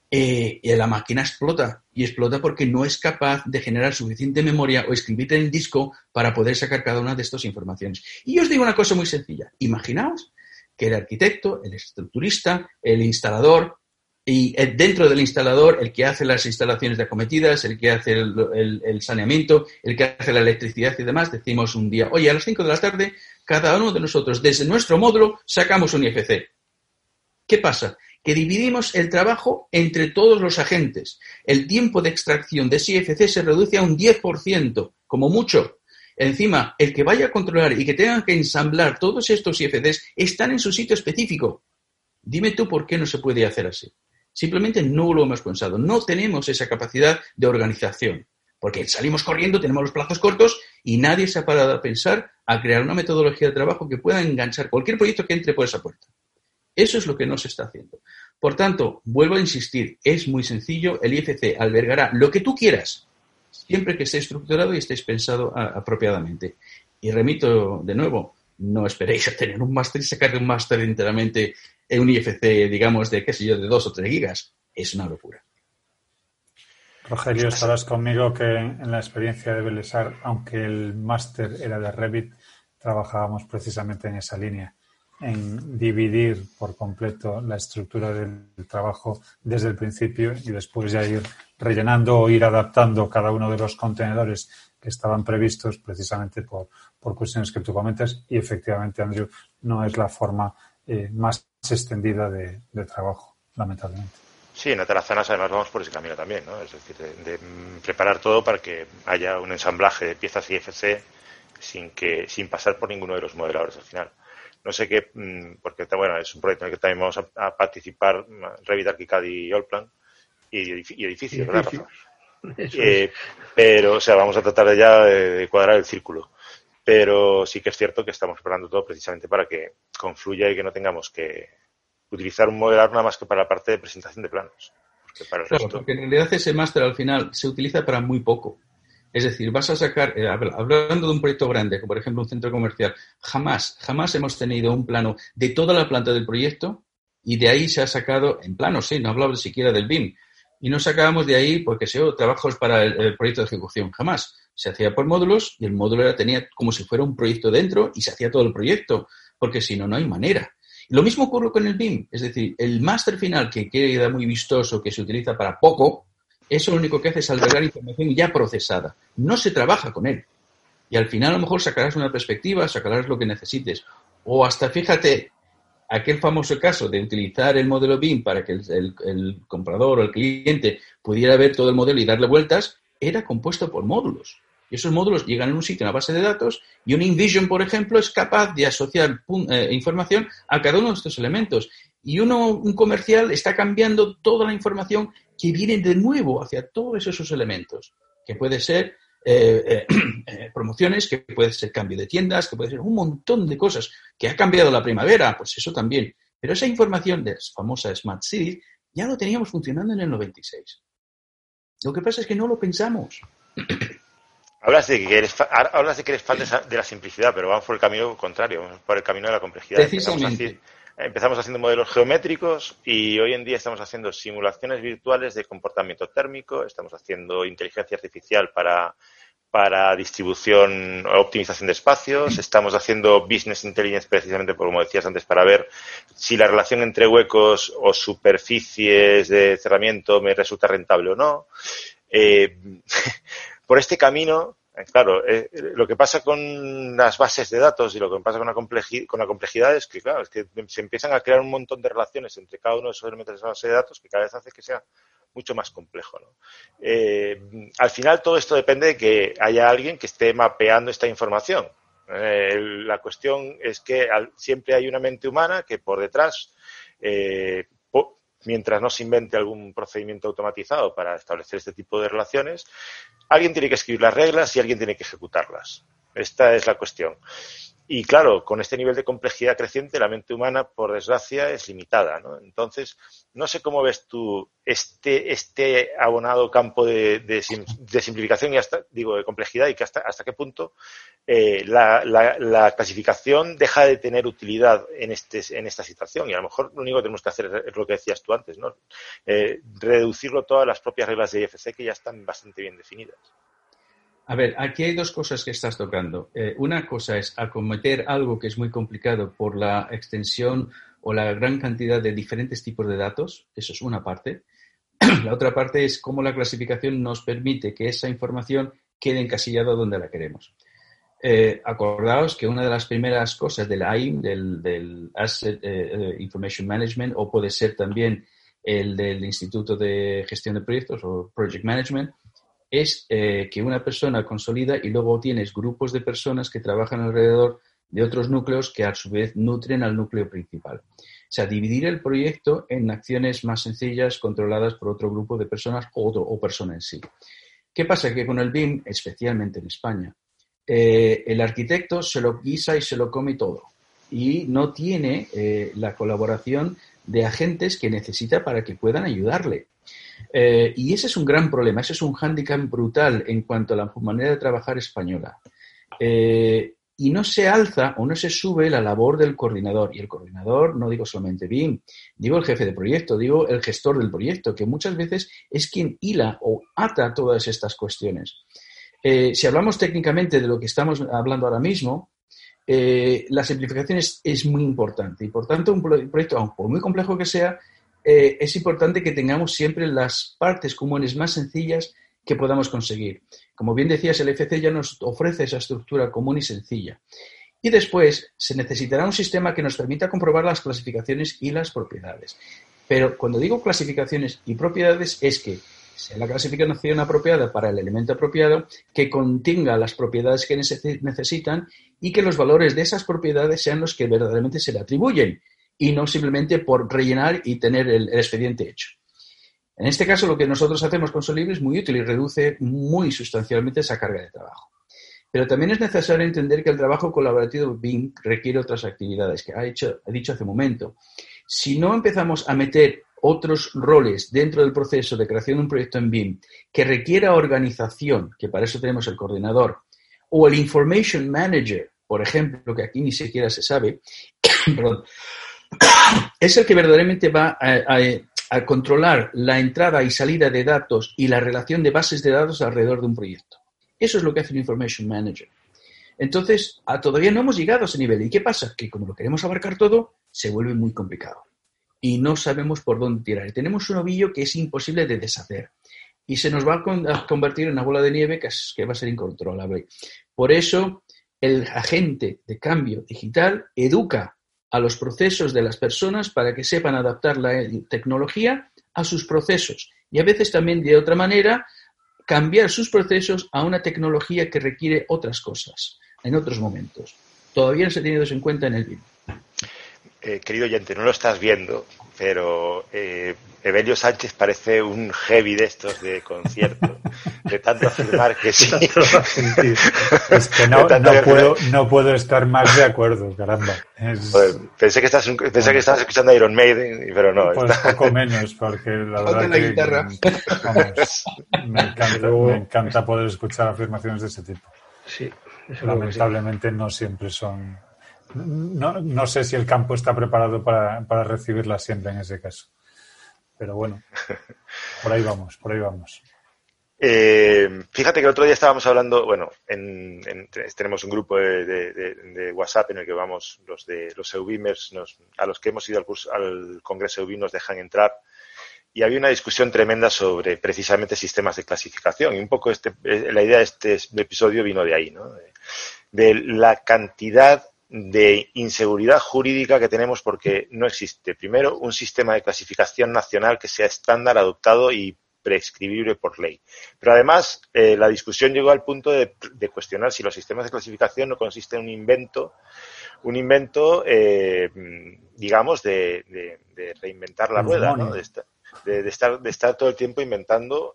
y la máquina explota. Y explota porque no es capaz de generar suficiente memoria o escribir en el disco para poder sacar cada una de estas informaciones. Y yo os digo una cosa muy sencilla. Imaginaos que el arquitecto, el estructurista, el instalador, y dentro del instalador, el que hace las instalaciones de acometidas, el que hace el saneamiento, el que hace la electricidad y demás, decimos un día, oye, a las 5 de la tarde, cada uno de nosotros, desde nuestro módulo, sacamos un IFC. ¿Qué pasa? Que dividimos el trabajo entre todos los agentes. El tiempo de extracción de ese IFC se reduce a un 10%, como mucho. Encima, el que vaya a controlar y que tenga que ensamblar todos estos IFCs están en su sitio específico. Dime tú por qué no se puede hacer así. Simplemente no lo hemos pensado. No tenemos esa capacidad de organización. Porque salimos corriendo, tenemos los plazos cortos y nadie se ha parado a pensar a crear una metodología de trabajo que pueda enganchar cualquier proyecto que entre por esa puerta. Eso es lo que no se está haciendo. Por tanto, vuelvo a insistir, es muy sencillo, el IFC albergará lo que tú quieras, siempre que esté estructurado y estéis pensado apropiadamente. Y remito de nuevo, no esperéis a tener un máster y sacar un máster enteramente en un IFC, digamos, de, qué sé yo, de 2 o 3 gigas. Es una locura. Rogelio, estarás conmigo que en la experiencia de Belesar, aunque el máster era de Revit, trabajábamos precisamente en esa línea, en dividir por completo la estructura del trabajo desde el principio y después ya ir rellenando o ir adaptando cada uno de los contenedores que estaban previstos precisamente por cuestiones que tú comentas. Y efectivamente, Andrew, no es la forma más extendida de trabajo, lamentablemente. Sí, en Atalazanas además vamos por ese camino también, ¿no? Es decir, de preparar todo para que haya un ensamblaje de piezas IFC sin pasar por ninguno de los modeladores al final. No sé qué, porque bueno, es un proyecto en el que también vamos a participar Revit, Archicad y Allplan y edificios, ¿verdad, Rafa? Pero, o sea, vamos a tratar ya de cuadrar el círculo. Pero sí que es cierto que estamos preparando todo precisamente para que confluya y que no tengamos que utilizar un modelador nada más que para la parte de presentación de planos. Porque para el resto... porque en realidad ese máster al final se utiliza para muy poco. Es decir, vas a sacar, hablando de un proyecto grande, como por ejemplo un centro comercial, jamás hemos tenido un plano de toda la planta del proyecto y de ahí se ha sacado, en plano, sí, no hablaba siquiera del BIM, y no sacábamos de ahí, porque trabajos para el proyecto de ejecución, jamás. Se hacía por módulos y el módulo tenía como si fuera un proyecto dentro y se hacía todo el proyecto, porque si no, no hay manera. Lo mismo ocurre con el BIM, es decir, el máster final que queda muy vistoso, que se utiliza para poco, eso lo único que hace es albergar información ya procesada. No se trabaja con él. Y al final a lo mejor sacarás una perspectiva, sacarás lo que necesites. O hasta, fíjate, aquel famoso caso de utilizar el modelo BIM para que el comprador o el cliente pudiera ver todo el modelo y darle vueltas, era compuesto por módulos. Y esos módulos llegan a un sitio, a una base de datos, y un InVision, por ejemplo, es capaz de asociar información a cada uno de estos elementos. Y un comercial está cambiando toda la información que viene de nuevo hacia todos esos elementos, que puede ser promociones, que puede ser cambio de tiendas, que puede ser un montón de cosas. Que ha cambiado la primavera, pues eso también. Pero esa información de las famosas Smart Cities ya lo teníamos funcionando en el 96. Lo que pasa es que no lo pensamos. Hablas de que eres fan de la simplicidad, pero vamos por el camino contrario, vamos por el camino de la complejidad. Precisamente. Empezamos haciendo modelos geométricos y hoy en día estamos haciendo simulaciones virtuales de comportamiento térmico, estamos haciendo inteligencia artificial para distribución o optimización de espacios, estamos haciendo business intelligence precisamente, como decías antes, para ver si la relación entre huecos o superficies de cerramiento me resulta rentable o no. Por este camino, claro, lo que pasa con las bases de datos y lo que pasa con la complejidad es que, claro, es que se empiezan a crear un montón de relaciones entre cada uno de esos elementos de esa base de datos que cada vez hace que sea mucho más complejo, ¿no? Al final todo esto depende de que haya alguien que esté mapeando esta información. La cuestión es que siempre hay una mente humana que por detrás, mientras no se invente algún procedimiento automatizado para establecer este tipo de relaciones, alguien tiene que escribir las reglas y alguien tiene que ejecutarlas. Esta es la cuestión. Y claro, con este nivel de complejidad creciente, la mente humana, por desgracia, es limitada, ¿no? Entonces, no sé cómo ves tú este abonado campo de simplificación y de complejidad, y que hasta qué punto la clasificación deja de tener utilidad en esta situación. Y a lo mejor lo único que tenemos que hacer es lo que decías tú antes, ¿no? Reducirlo todo a las propias reglas de IFC, que ya están bastante bien definidas. A ver, aquí hay dos cosas que estás tocando. Una cosa es acometer algo que es muy complicado por la extensión o la gran cantidad de diferentes tipos de datos. Eso es una parte. La otra parte es cómo la clasificación nos permite que esa información quede encasillada donde la queremos. Acordaos que una de las primeras cosas del AIM, del Asset Information Management, o puede ser también el del Instituto de Gestión de Proyectos o Project Management, es que una persona consolida y luego tienes grupos de personas que trabajan alrededor de otros núcleos que a su vez nutren al núcleo principal. O sea, dividir el proyecto en acciones más sencillas controladas por otro grupo de personas o persona en sí. ¿Qué pasa? Que con el BIM, especialmente en España, el arquitecto se lo guisa y se lo come todo y no tiene la colaboración de agentes que necesita para que puedan ayudarle. Y ese es un gran problema, ese es un hándicap brutal en cuanto a la manera de trabajar española. Y no se alza o no se sube la labor del coordinador. Y el coordinador, no digo solamente BIM, digo el jefe de proyecto, digo el gestor del proyecto, que muchas veces es quien hila o ata todas estas cuestiones. Si hablamos técnicamente de lo que estamos hablando ahora mismo, la simplificación es muy importante. Y por tanto, un proyecto, aunque por muy complejo que sea, es importante que tengamos siempre las partes comunes más sencillas que podamos conseguir. Como bien decías, el FC ya nos ofrece esa estructura común y sencilla. Y después se necesitará un sistema que nos permita comprobar las clasificaciones y las propiedades. Pero cuando digo clasificaciones y propiedades es que sea la clasificación apropiada para el elemento apropiado, que contenga las propiedades que necesitan y que los valores de esas propiedades sean los que verdaderamente se le atribuyen y no simplemente por rellenar y tener el expediente hecho. En este caso, lo que nosotros hacemos con Solibri es muy útil y reduce muy sustancialmente esa carga de trabajo. Pero también es necesario entender que el trabajo colaborativo BIM requiere otras actividades, que he dicho hace un momento. Si no empezamos a meter otros roles dentro del proceso de creación de un proyecto en BIM que requiera organización, que para eso tenemos el coordinador, o el Information Manager, por ejemplo, que aquí ni siquiera se sabe, perdón, es el que verdaderamente va a controlar la entrada y salida de datos y la relación de bases de datos alrededor de un proyecto. Eso es lo que hace un Information Manager. Entonces, todavía no hemos llegado a ese nivel. ¿Y qué pasa? Que como lo queremos abarcar todo, se vuelve muy complicado. Y no sabemos por dónde tirar. Y tenemos un ovillo que es imposible de deshacer. Y se nos va a convertir en una bola de nieve que va a ser incontrolable. Por eso, el agente de cambio digital educa a los procesos de las personas para que sepan adaptar la tecnología a sus procesos. Y a veces también, de otra manera, cambiar sus procesos a una tecnología que requiere otras cosas en otros momentos. Todavía no se ha tenido eso en cuenta en el BIM. Querido oyente, no lo estás viendo, pero Evelio Sánchez parece un heavy de estos de concierto, de tanto afirmar que sí. Es que no puedo estar más de acuerdo, caramba. Joder, pensé que estabas escuchando Iron Maiden, pero no. Pues poco menos, porque la verdad la guitarra. Vamos, me encanta poder escuchar afirmaciones de ese tipo. Sí, lamentablemente no siempre son... No sé si el campo está preparado para recibirlas siempre en ese caso. Pero bueno, por ahí vamos. Fíjate que el otro día estábamos hablando, bueno, tenemos un grupo de WhatsApp en el que vamos los EUBIMers, a los que hemos ido al Congreso EUBIM nos dejan entrar, y había una discusión tremenda sobre precisamente sistemas de clasificación, y un poco la idea de este episodio vino de ahí, ¿no? De la cantidad de inseguridad jurídica que tenemos porque no existe, primero, un sistema de clasificación nacional que sea estándar, adoptado y prescribible por ley. Pero además, la discusión llegó al punto de cuestionar si los sistemas de clasificación no consisten en un invento, digamos, de reinventar la rueda, ¿no? De estar todo el tiempo inventando,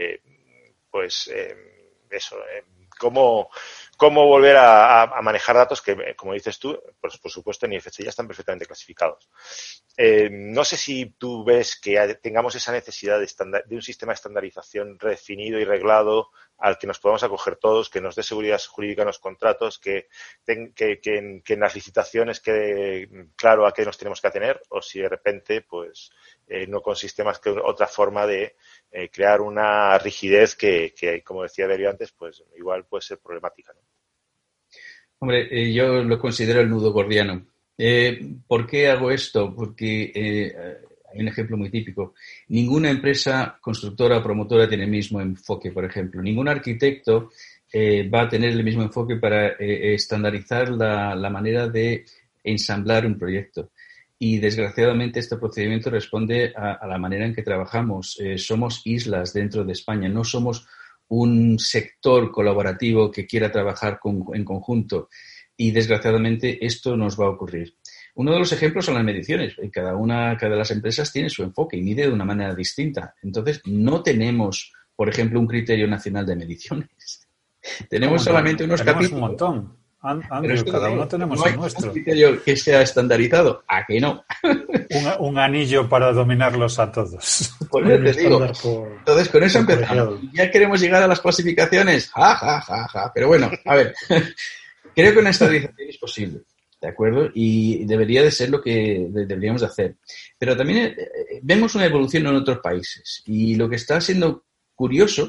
cómo volver a manejar datos que, como dices tú, pues por supuesto en IFC ya están perfectamente clasificados. No sé si tú ves que tengamos esa necesidad de un sistema de estandarización redefinido y reglado al que nos podamos acoger todos, que nos dé seguridad jurídica en los contratos, que en las licitaciones quede claro a qué nos tenemos que atener, o si de repente pues no consiste más que otra forma de crear una rigidez que, como decía Evelio antes, pues igual puede ser problemática, ¿no? Hombre, yo lo considero el nudo gordiano. ¿Por qué hago esto? Porque hay un ejemplo muy típico. Ninguna empresa constructora o promotora tiene el mismo enfoque, por ejemplo. Ningún arquitecto va a tener el mismo enfoque para estandarizar la manera de ensamblar un proyecto. Y desgraciadamente este procedimiento responde a la manera en que trabajamos. Somos islas dentro de España, no somos un sector colaborativo que quiera trabajar en conjunto, y desgraciadamente esto nos va a ocurrir. Uno de los ejemplos son las mediciones. Cada de las empresas tiene su enfoque y mide de una manera distinta. Entonces, no tenemos, por ejemplo, un criterio nacional de mediciones. Tenemos solamente unos capítulos. Un montón. Andrew, cada uno tenemos el nuestro. Un criterio que sea estandarizado. ¿A que no? Un anillo para dominarlos a todos. Por eso te digo. Entonces, con eso empezamos. Ya queremos llegar a las clasificaciones. Ja. Pero bueno, a ver. Creo que una estandarización es posible, ¿de acuerdo? Y debería de ser lo que deberíamos de hacer. Pero también vemos una evolución en otros países. Y lo que está siendo curioso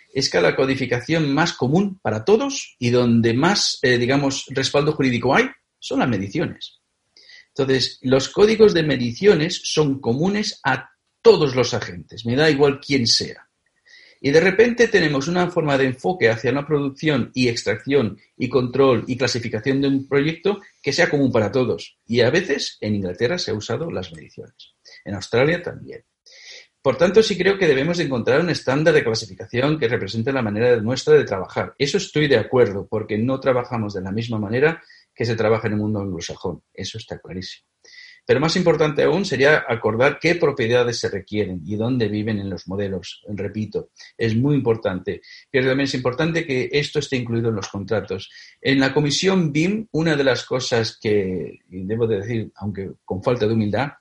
es que la codificación más común para todos y donde más, respaldo jurídico hay, son las mediciones. Entonces, los códigos de mediciones son comunes a todos los agentes, me da igual quién sea. Y de repente tenemos una forma de enfoque hacia la producción y extracción y control y clasificación de un proyecto que sea común para todos. Y a veces en Inglaterra se ha usado las mediciones. En Australia también. Por tanto, sí creo que debemos de encontrar un estándar de clasificación que represente la manera nuestra de trabajar. Eso estoy de acuerdo, porque no trabajamos de la misma manera que se trabaja en el mundo anglosajón. Eso está clarísimo. Pero más importante aún sería acordar qué propiedades se requieren y dónde viven en los modelos. Repito, es muy importante. Pero también es importante que esto esté incluido en los contratos. En la comisión BIM, una de las cosas que, debo de decir, aunque con falta de humildad,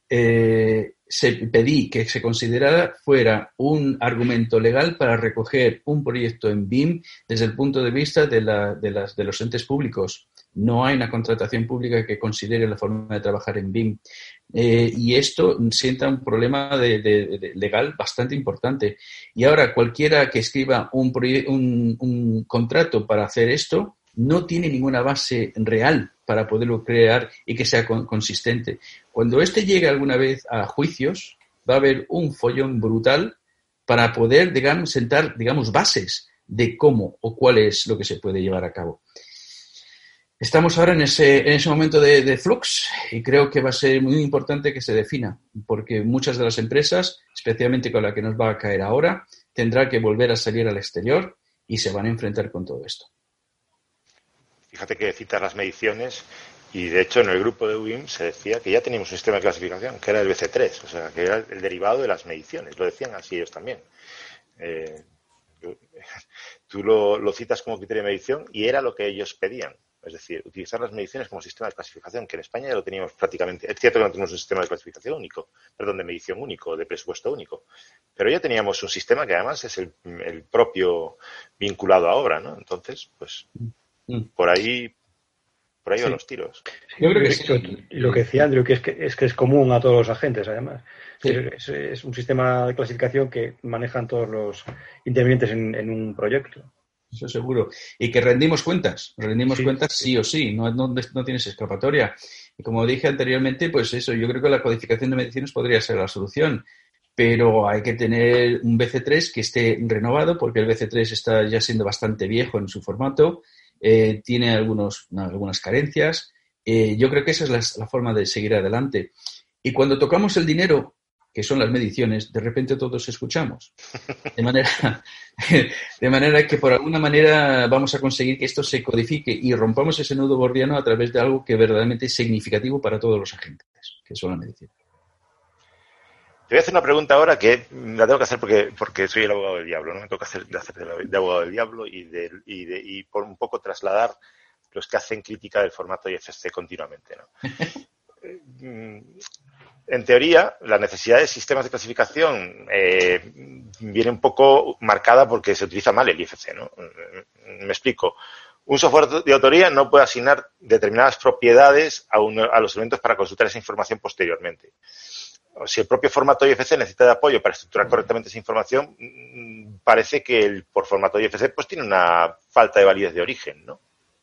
pedí que se considerara fuera un argumento legal para recoger un proyecto en BIM desde el punto de vista de los entes públicos. No hay una contratación pública que considere la forma de trabajar en BIM. Y esto sienta un problema legal bastante importante. Y ahora cualquiera que escriba un contrato para hacer esto no tiene ninguna base real para poderlo crear y que sea consistente. Cuando llegue alguna vez a juicios, va a haber un follón brutal para poder, sentar, bases de cómo o cuál es lo que se puede llevar a cabo. Estamos ahora en ese momento de flux y creo que va a ser muy importante que se defina, porque muchas de las empresas, especialmente con la que nos va a caer ahora, tendrá que volver a salir al exterior y se van a enfrentar con todo esto. Fíjate que citas las mediciones y, de hecho, en el grupo de BIM se decía que ya teníamos un sistema de clasificación, que era el BC3, o sea, que era el derivado de las mediciones. Lo decían así ellos también. Tú lo citas como criterio de medición y era lo que ellos pedían. Es decir, utilizar las mediciones como sistema de clasificación, que en España ya lo teníamos prácticamente. Es cierto que no tenemos un sistema de clasificación único, de medición único, de presupuesto único, pero ya teníamos un sistema que además es el propio vinculado a obra, ¿no? Entonces, pues, por ahí sí van los tiros. Yo creo que sí. Lo que decía Andrew, que es común a todos los agentes, además. Sí. Es un sistema de clasificación que manejan todos los intervinientes en un proyecto. Eso seguro. Y que rendimos cuentas sí o sí, no tienes escapatoria. Y como dije anteriormente, pues eso, yo creo que la codificación de mediciones podría ser la solución, pero hay que tener un BC3 que esté renovado, porque el BC3 está ya siendo bastante viejo en su formato, tiene algunas carencias. Yo creo que esa es la forma de seguir adelante. Y cuando tocamos el dinero, que son las mediciones, de repente todos escuchamos. De manera que por alguna manera vamos a conseguir que esto se codifique y rompamos ese nudo gordiano a través de algo que verdaderamente es significativo para todos los agentes, que son la medicina. Te voy a hacer una pregunta ahora que la tengo que hacer porque soy el abogado del diablo, ¿no? Me toca hacer de abogado del diablo y por un poco trasladar los que hacen crítica del formato IFC continuamente, ¿no? En teoría, la necesidad de sistemas de clasificación viene un poco marcada porque se utiliza mal el IFC, ¿no? Me explico. Un software de autoría no puede asignar determinadas propiedades a los elementos para consultar esa información posteriormente. Si el propio formato IFC necesita de apoyo para estructurar correctamente esa información, parece que por formato IFC pues tiene una falta de validez de origen, ¿no?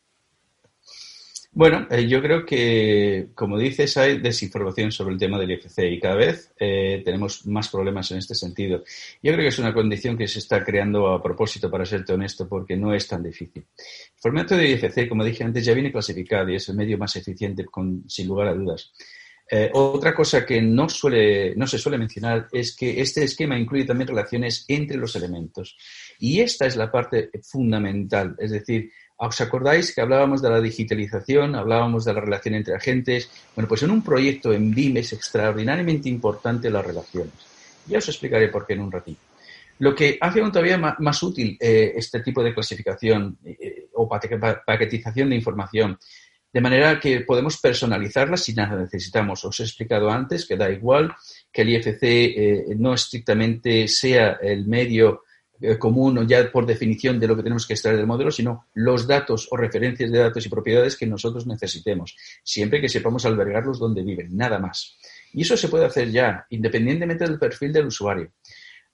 Bueno, yo creo que, como dices, hay desinformación sobre el tema del IFC y cada vez tenemos más problemas en este sentido. Yo creo que es una condición que se está creando a propósito, para serte honesto, porque no es tan difícil. El formato de IFC, como dije antes, ya viene clasificado y es el medio más eficiente, sin lugar a dudas. Otra cosa que no se suele mencionar es que este esquema incluye también relaciones entre los elementos. Y esta es la parte fundamental, es decir, ¿os acordáis que hablábamos de la digitalización, hablábamos de la relación entre agentes? Bueno, pues en un proyecto en BIM es extraordinariamente importante las relaciones. Ya os explicaré por qué en un ratito. Lo que hace aún todavía más útil este tipo de clasificación o paquetización de información, de manera que podemos personalizarla si nada necesitamos. Os he explicado antes que da igual que el IFC no estrictamente sea el medio común o ya por definición de lo que tenemos que extraer del modelo, sino los datos o referencias de datos y propiedades que nosotros necesitemos, siempre que sepamos albergarlos donde viven, nada más. Y eso se puede hacer ya, independientemente del perfil del usuario.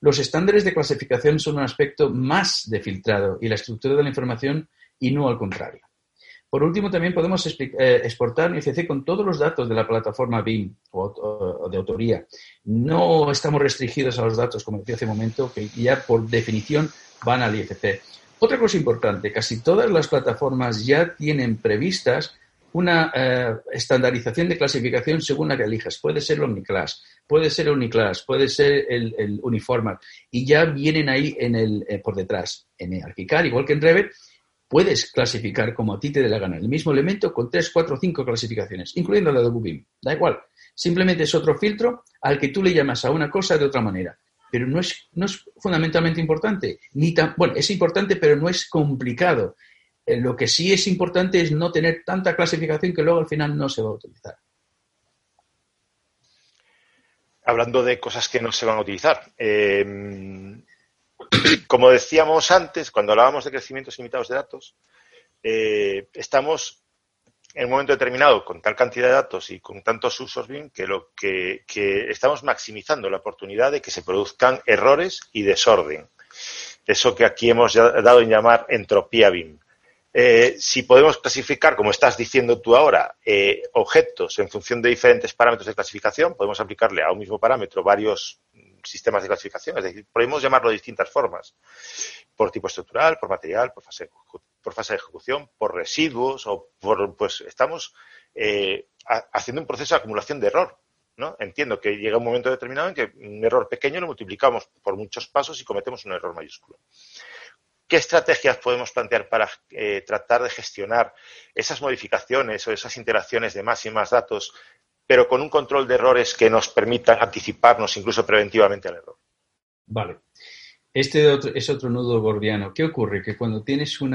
Los estándares de clasificación son un aspecto más de filtrado y la estructura de la información y no al contrario. Por último, también podemos exportar NFC con todos los datos de la plataforma BIM o de autoría. No estamos restringidos a los datos, como decía hace un momento, que ya por definición van al IFC. Otra cosa importante, casi todas las plataformas ya tienen previstas una estandarización de clasificación según la que elijas. Puede ser el Omniclass, puede ser el Uniclass, puede ser el Uniformat, y ya vienen ahí por detrás. En ArchiCAD, igual que en Revit, puedes clasificar como a ti te dé la gana el mismo elemento con 3, 4, 5 clasificaciones, incluyendo la de BIM. Da igual. Simplemente es otro filtro al que tú le llamas a una cosa de otra manera. Pero no es fundamentalmente importante. Bueno, es importante, pero no es complicado. Lo que sí es importante es no tener tanta clasificación que luego al final no se va a utilizar. Hablando de cosas que no se van a utilizar. Como decíamos antes, cuando hablábamos de crecimientos ilimitados de datos, estamos en un momento determinado con tal cantidad de datos y con tantos usos BIM que estamos maximizando la oportunidad de que se produzcan errores y desorden. Eso que aquí hemos dado en llamar entropía BIM. Si podemos clasificar, como estás diciendo tú ahora, objetos en función de diferentes parámetros de clasificación, podemos aplicarle a un mismo parámetro varios sistemas de clasificación, es decir, podemos llamarlo de distintas formas, por tipo estructural, por material, por fase de ejecución, por residuos, pues estamos haciendo un proceso de acumulación de error, ¿no? Entiendo que llega un momento determinado en que un error pequeño lo multiplicamos por muchos pasos y cometemos un error mayúsculo. ¿Qué estrategias podemos plantear para tratar de gestionar esas modificaciones o esas interacciones de más y más datos, pero con un control de errores que nos permitan anticiparnos incluso preventivamente al error? Vale. Este es otro nudo gordiano. ¿Qué ocurre? Que cuando tienes un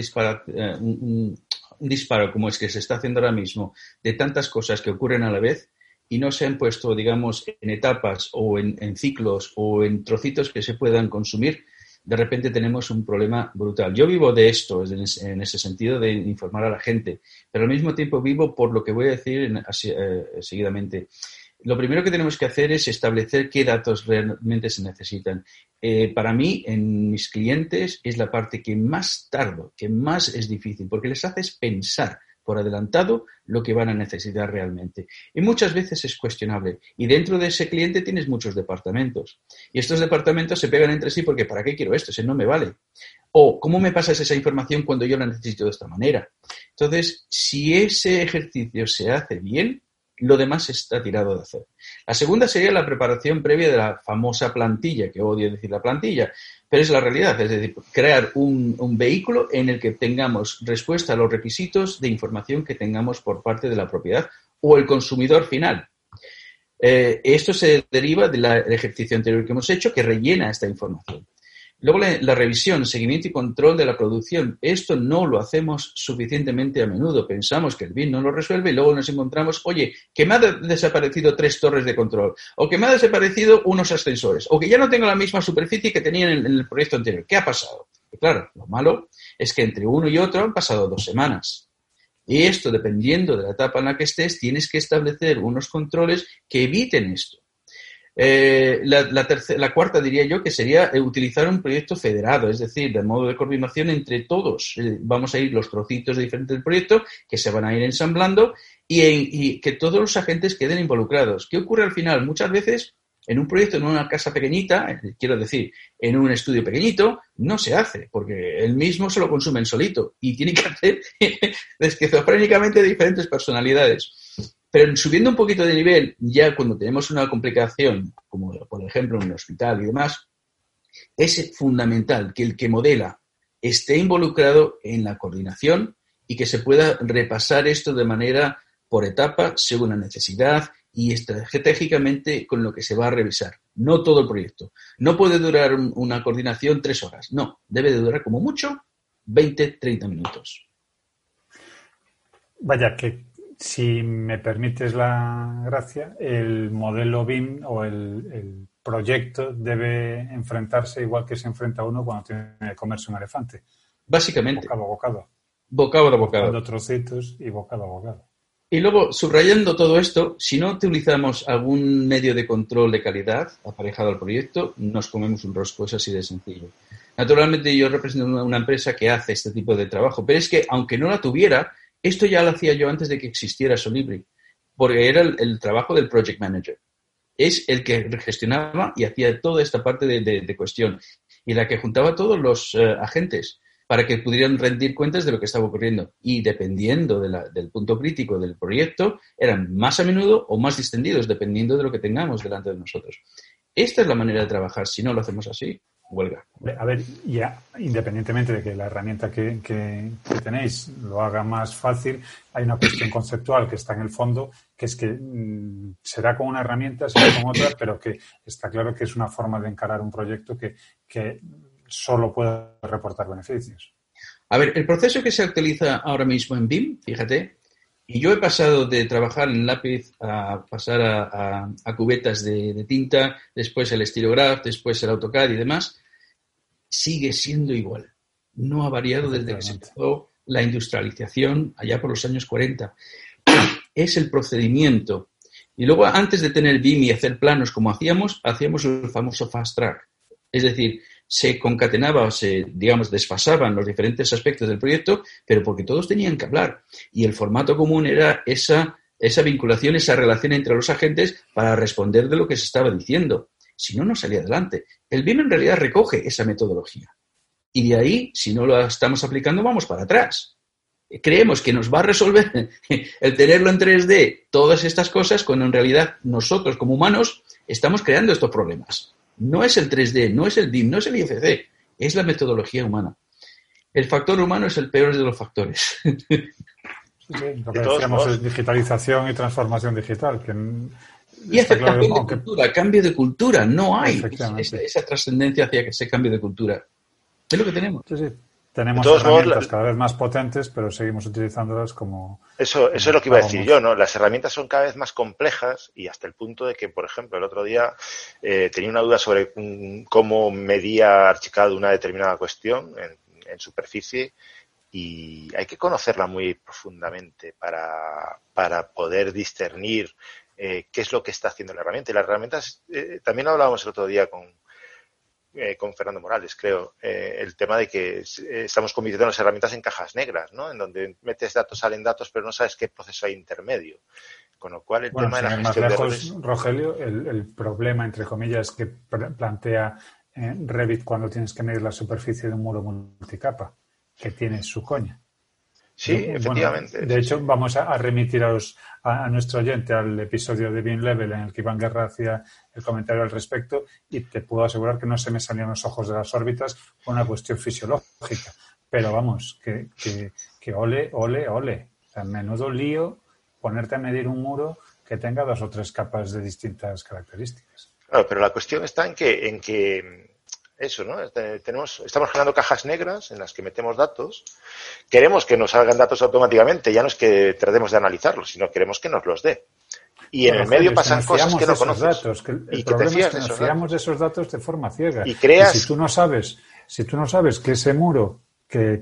disparo como es que se está haciendo ahora mismo de tantas cosas que ocurren a la vez y no se han puesto, digamos, en etapas o en ciclos o en trocitos que se puedan consumir, de repente tenemos un problema brutal. Yo vivo de esto, en ese sentido de informar a la gente, pero al mismo tiempo vivo por lo que voy a decir seguidamente. Lo primero que tenemos que hacer es establecer qué datos realmente se necesitan. Para mí, en mis clientes, es la parte que más tardo, que más es difícil, porque les haces pensar por adelantado lo que van a necesitar realmente. Y muchas veces es cuestionable. Y dentro de ese cliente tienes muchos departamentos. Y estos departamentos se pegan entre sí porque ¿para qué quiero esto? Si no me vale. O ¿cómo me pasas esa información cuando yo la necesito de esta manera? Entonces, si ese ejercicio se hace bien, lo demás está tirado de hacer. La segunda sería la preparación previa de la famosa plantilla, que odio decir la plantilla, pero es la realidad, es decir, crear un vehículo en el que tengamos respuesta a los requisitos de información que tengamos por parte de la propiedad o el consumidor final. Esto se deriva del ejercicio anterior que hemos hecho, que rellena esta información. Luego la revisión, seguimiento y control de la producción. Esto no lo hacemos suficientemente a menudo. Pensamos que el BIM no lo resuelve y luego nos encontramos, oye, que me ha desaparecido 3 torres de control, o que me ha desaparecido unos ascensores, o que ya no tengo la misma superficie que tenía en el proyecto anterior. ¿Qué ha pasado? Y claro, lo malo es que entre uno y otro han pasado 2 semanas. Y esto, dependiendo de la etapa en la que estés, tienes que establecer unos controles que eviten esto. La cuarta diría yo que sería utilizar un proyecto federado, es decir, de modo de coordinación entre todos. Vamos a ir los trocitos diferentes del proyecto que se van a ir ensamblando y que todos los agentes queden involucrados. ¿Qué ocurre al final? Muchas veces en un proyecto, en una casa pequeñita, quiero decir, en un estudio pequeñito, no se hace, porque él mismo se lo consumen solito y tiene que hacer esquizofrénicamente diferentes personalidades. Pero subiendo un poquito de nivel, ya cuando tenemos una complicación, como por ejemplo en un hospital y demás, es fundamental que el que modela esté involucrado en la coordinación y que se pueda repasar esto de manera por etapa, según la necesidad y estratégicamente con lo que se va a revisar. No todo el proyecto. No puede durar una coordinación 3 horas. No, debe de durar como mucho 20-30 minutos. Vaya, que si me permites la gracia, el modelo BIM o el proyecto debe enfrentarse igual que se enfrenta uno cuando tiene que comerse un elefante. Básicamente. Bocado a bocado. Bocado a bocado. Dando trocitos y bocado a bocado. Y luego, subrayando todo esto, si no utilizamos algún medio de control de calidad aparejado al proyecto, nos comemos un rosco, es así de sencillo. Naturalmente, yo represento una empresa que hace este tipo de trabajo, pero es que, aunque no la tuviera, esto ya lo hacía yo antes de que existiera Solibri, porque era el trabajo del project manager. Es el que gestionaba y hacía toda esta parte de cuestión y la que juntaba a todos los agentes para que pudieran rendir cuentas de lo que estaba ocurriendo. Y dependiendo del punto crítico del proyecto, eran más a menudo o más distendidos, dependiendo de lo que tengamos delante de nosotros. Esta es la manera de trabajar. Si no lo hacemos así, huelga. A ver, ya independientemente de que la herramienta que tenéis lo haga más fácil, hay una cuestión conceptual que está en el fondo, que es que será con una herramienta, será con otra, pero que está claro que es una forma de encarar un proyecto que solo puede reportar beneficios. A ver, el proceso que se utiliza ahora mismo en BIM, fíjate, y yo he pasado de trabajar en lápiz a pasar a cubetas de tinta, después el estilograph, después el AutoCAD y demás, sigue siendo igual. No ha variado desde que se empezó la industrialización allá por los años 40. Es el procedimiento. Y luego, antes de tener BIM y hacer planos como hacíamos el famoso fast track. Es decir, se concatenaba o desfasaban los diferentes aspectos del proyecto, pero porque todos tenían que hablar. Y el formato común era esa vinculación, esa relación entre los agentes para responder de lo que se estaba diciendo. Si no, no salía adelante. El BIM en realidad recoge esa metodología. Y de ahí, si no lo estamos aplicando, vamos para atrás. Creemos que nos va a resolver el tenerlo en 3D, todas estas cosas, cuando en realidad nosotros como humanos estamos creando estos problemas. No es el 3D, no es el BIM, no es el IFC, es la metodología humana. El factor humano es el peor de los factores. Sí, lo que decíamos es digitalización y transformación digital. Y aceptación de cultura, cambio de cultura, no hay esa trascendencia hacia ese cambio de cultura. Es lo que tenemos. Sí. Tenemos herramientas cada vez más potentes, pero seguimos utilizándolas como... Eso es lo que iba a decir yo, ¿no? Las herramientas son cada vez más complejas y hasta el punto de que, por ejemplo, el otro día tenía una duda sobre cómo medía Archicad una determinada cuestión en superficie y hay que conocerla muy profundamente para poder discernir qué es lo que está haciendo la herramienta. Y las herramientas, también hablábamos el otro día con Fernando Morales, creo, el tema de que estamos convirtiendo las herramientas en cajas negras, ¿no? En donde metes datos, salen datos, pero no sabes qué proceso hay intermedio. Con lo cual, el tema de la gestión de errores... Rogelio, el problema, entre comillas, que plantea Revit cuando tienes que medir la superficie de un muro multicapa, que tiene su coña. Sí, efectivamente. Bueno, de hecho, vamos a remitiros a nuestro oyente al episodio de BIM Level en el que Iván Guerra hacía el comentario al respecto y te puedo asegurar que no se me salían los ojos de las órbitas por una cuestión fisiológica. Pero vamos, que ole. O sea, menudo lío ponerte a medir un muro que tenga 2 o 3 capas de distintas características. Claro, pero la cuestión está en que eso, ¿no? Estamos generando cajas negras en las que metemos datos. Queremos que nos salgan datos automáticamente. Ya no es que tratemos de analizarlos, sino queremos que nos los dé. Y en el medio pasan cosas que no conoces. Datos, el problema es que nos fiamos de esos datos de forma ciega. Y si tú no sabes que ese muro que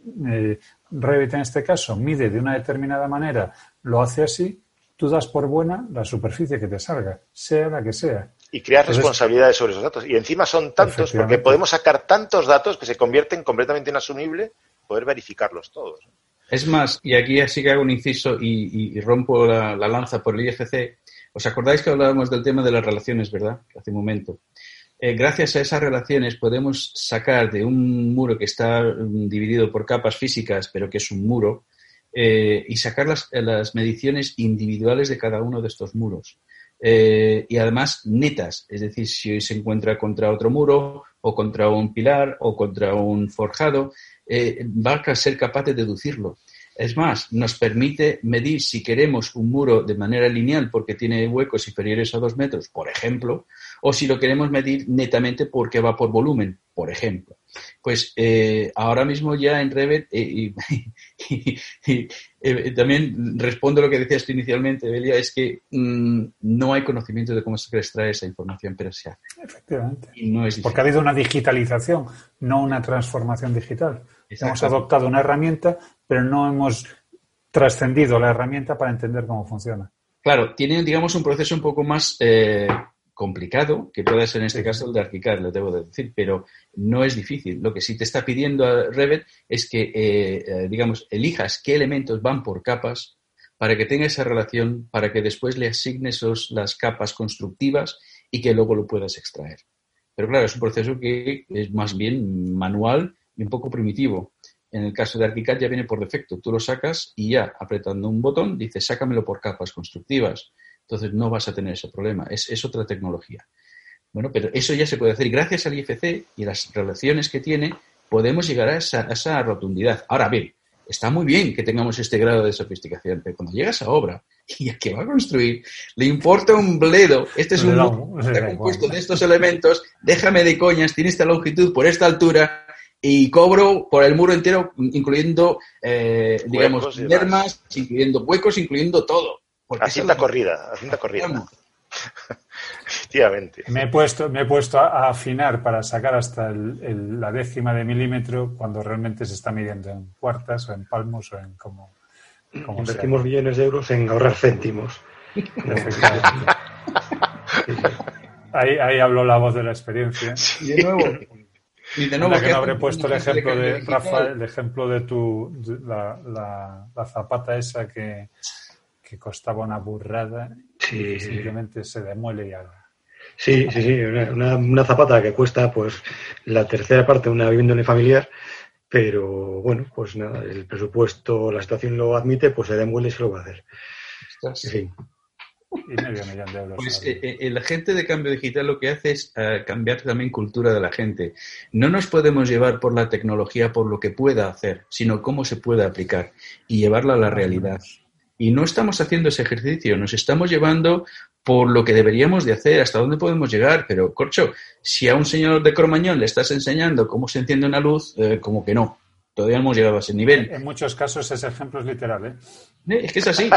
Revit en este caso mide de una determinada manera, lo hace así, tú das por buena la superficie que te salga, sea la que sea. Y creas responsabilidades sobre esos datos. Y encima son tantos, porque podemos sacar tantos datos que se convierten completamente inasumible poder verificarlos todos. Es más, y aquí así que hago un inciso y rompo la lanza por el IFC. ¿Os acordáis que hablábamos del tema de las relaciones, verdad? Hace un momento. Gracias a esas relaciones podemos sacar de un muro que está dividido por capas físicas, pero que es un muro, y sacar las mediciones individuales de cada uno de estos muros. Y además netas, es decir, si hoy se encuentra contra otro muro o contra un pilar o contra un forjado, va a ser capaz de deducirlo. Es más, nos permite medir si queremos un muro de manera lineal porque tiene huecos inferiores a 2 metros, por ejemplo, o si lo queremos medir netamente porque va por volumen, por ejemplo. Pues ahora mismo ya en Revit, también respondo a lo que decías tú inicialmente, Belia, es que no hay conocimiento de cómo se extrae esa información, pero se hace. Efectivamente. Y no es porque ha habido una digitalización, no una transformación digital. Hemos adoptado una herramienta, pero no hemos trascendido la herramienta para entender cómo funciona. Claro, tiene, digamos, un proceso un poco más complicado, que puede ser en este caso el de ArchiCAD, lo debo de decir, pero no es difícil. Lo que sí te está pidiendo a Revit es que, digamos, elijas qué elementos van por capas para que tenga esa relación, para que después le asignes las capas constructivas y que luego lo puedas extraer. Pero claro, es un proceso que es más bien manual y un poco primitivo. En el caso de ArchiCAD ya viene por defecto. Tú lo sacas y ya, apretando un botón, dices, sácamelo por capas constructivas. Entonces no vas a tener ese problema. Es otra tecnología. Bueno, pero eso ya se puede hacer. Gracias al IFC y las relaciones que tiene, podemos llegar a esa rotundidad. Ahora bien, está muy bien que tengamos este grado de sofisticación, pero cuando llegas a obra y a que va a construir, le importa un bledo. Este es un mundo que está compuesto de estos elementos. Déjame de coñas, tiene esta longitud por esta altura y cobro por el muro entero, incluyendo, digamos, mermas, incluyendo huecos, incluyendo todo. A cinta corrida. Efectivamente. Me he puesto a afinar para sacar hasta la décima de milímetro cuando realmente se está midiendo en cuartas o en palmos o en como Invertimos millones de euros en ahorrar céntimos. Ahí habló la voz de la experiencia. Y de nuevo que no habré puesto el ejemplo de Rafa, el ejemplo de la zapata esa que costaba una burrada y simplemente se demuele y haga. Sí. Una zapata que cuesta pues la tercera parte de una vivienda unifamiliar, pero bueno, pues nada, el presupuesto, la situación lo admite, pues se demuele y se lo va a hacer. En fin. Y $500,000 de euros. Pues el agente de cambio digital lo que hace es cambiar también cultura de la gente. No nos podemos llevar por la tecnología por lo que pueda hacer, sino cómo se puede aplicar y llevarla a la realidad. Y no estamos haciendo ese ejercicio, nos estamos llevando por lo que deberíamos de hacer, hasta dónde podemos llegar. Pero, corcho, si a un señor de Cromañón le estás enseñando cómo se enciende una luz, como que no. Todavía no hemos llegado a ese nivel. En muchos casos ese ejemplo es literal, ¿eh? Es que es así.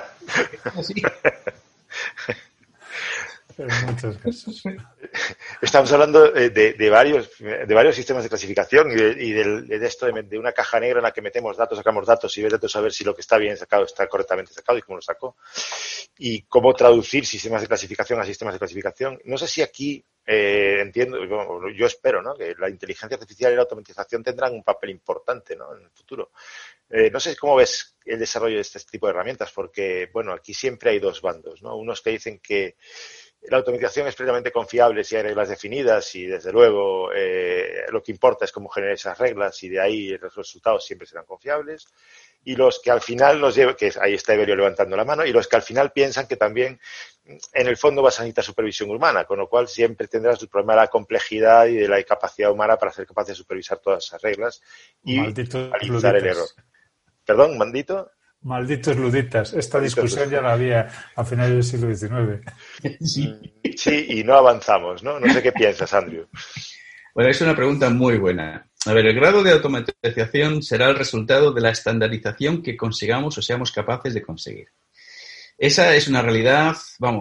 En muchos casos. Estamos hablando de varios sistemas de clasificación y de esto de una caja negra en la que metemos datos, sacamos datos y ves datos a ver si lo que está bien sacado está correctamente sacado y cómo lo sacó. Y cómo traducir sistemas de clasificación a sistemas de clasificación. No sé si aquí entiendo, yo espero, ¿no?, que la inteligencia artificial y la automatización tendrán un papel importante, ¿no?, en el futuro. No sé cómo ves el desarrollo de este tipo de herramientas, porque, bueno, aquí siempre hay dos bandos, ¿no? Unos que dicen que la automatización es plenamente confiable si hay reglas definidas y, desde luego, lo que importa es cómo generar esas reglas y de ahí los resultados siempre serán confiables. Y los que al final nos llevan, que ahí está Everio levantando la mano, y los que al final piensan que también en el fondo vas a necesitar supervisión humana, con lo cual siempre tendrás el problema de la complejidad y de la capacidad humana para ser capaz de supervisar todas esas reglas y analizar el error. ¿Perdón, maldito? Malditos luditas. Esta discusión ya la había a finales del siglo XIX. Sí, y no avanzamos, ¿no? No sé qué piensas, Andrew. Bueno, es una pregunta muy buena. A ver, el grado de automatización será el resultado de la estandarización que consigamos o seamos capaces de conseguir. Esa es una realidad,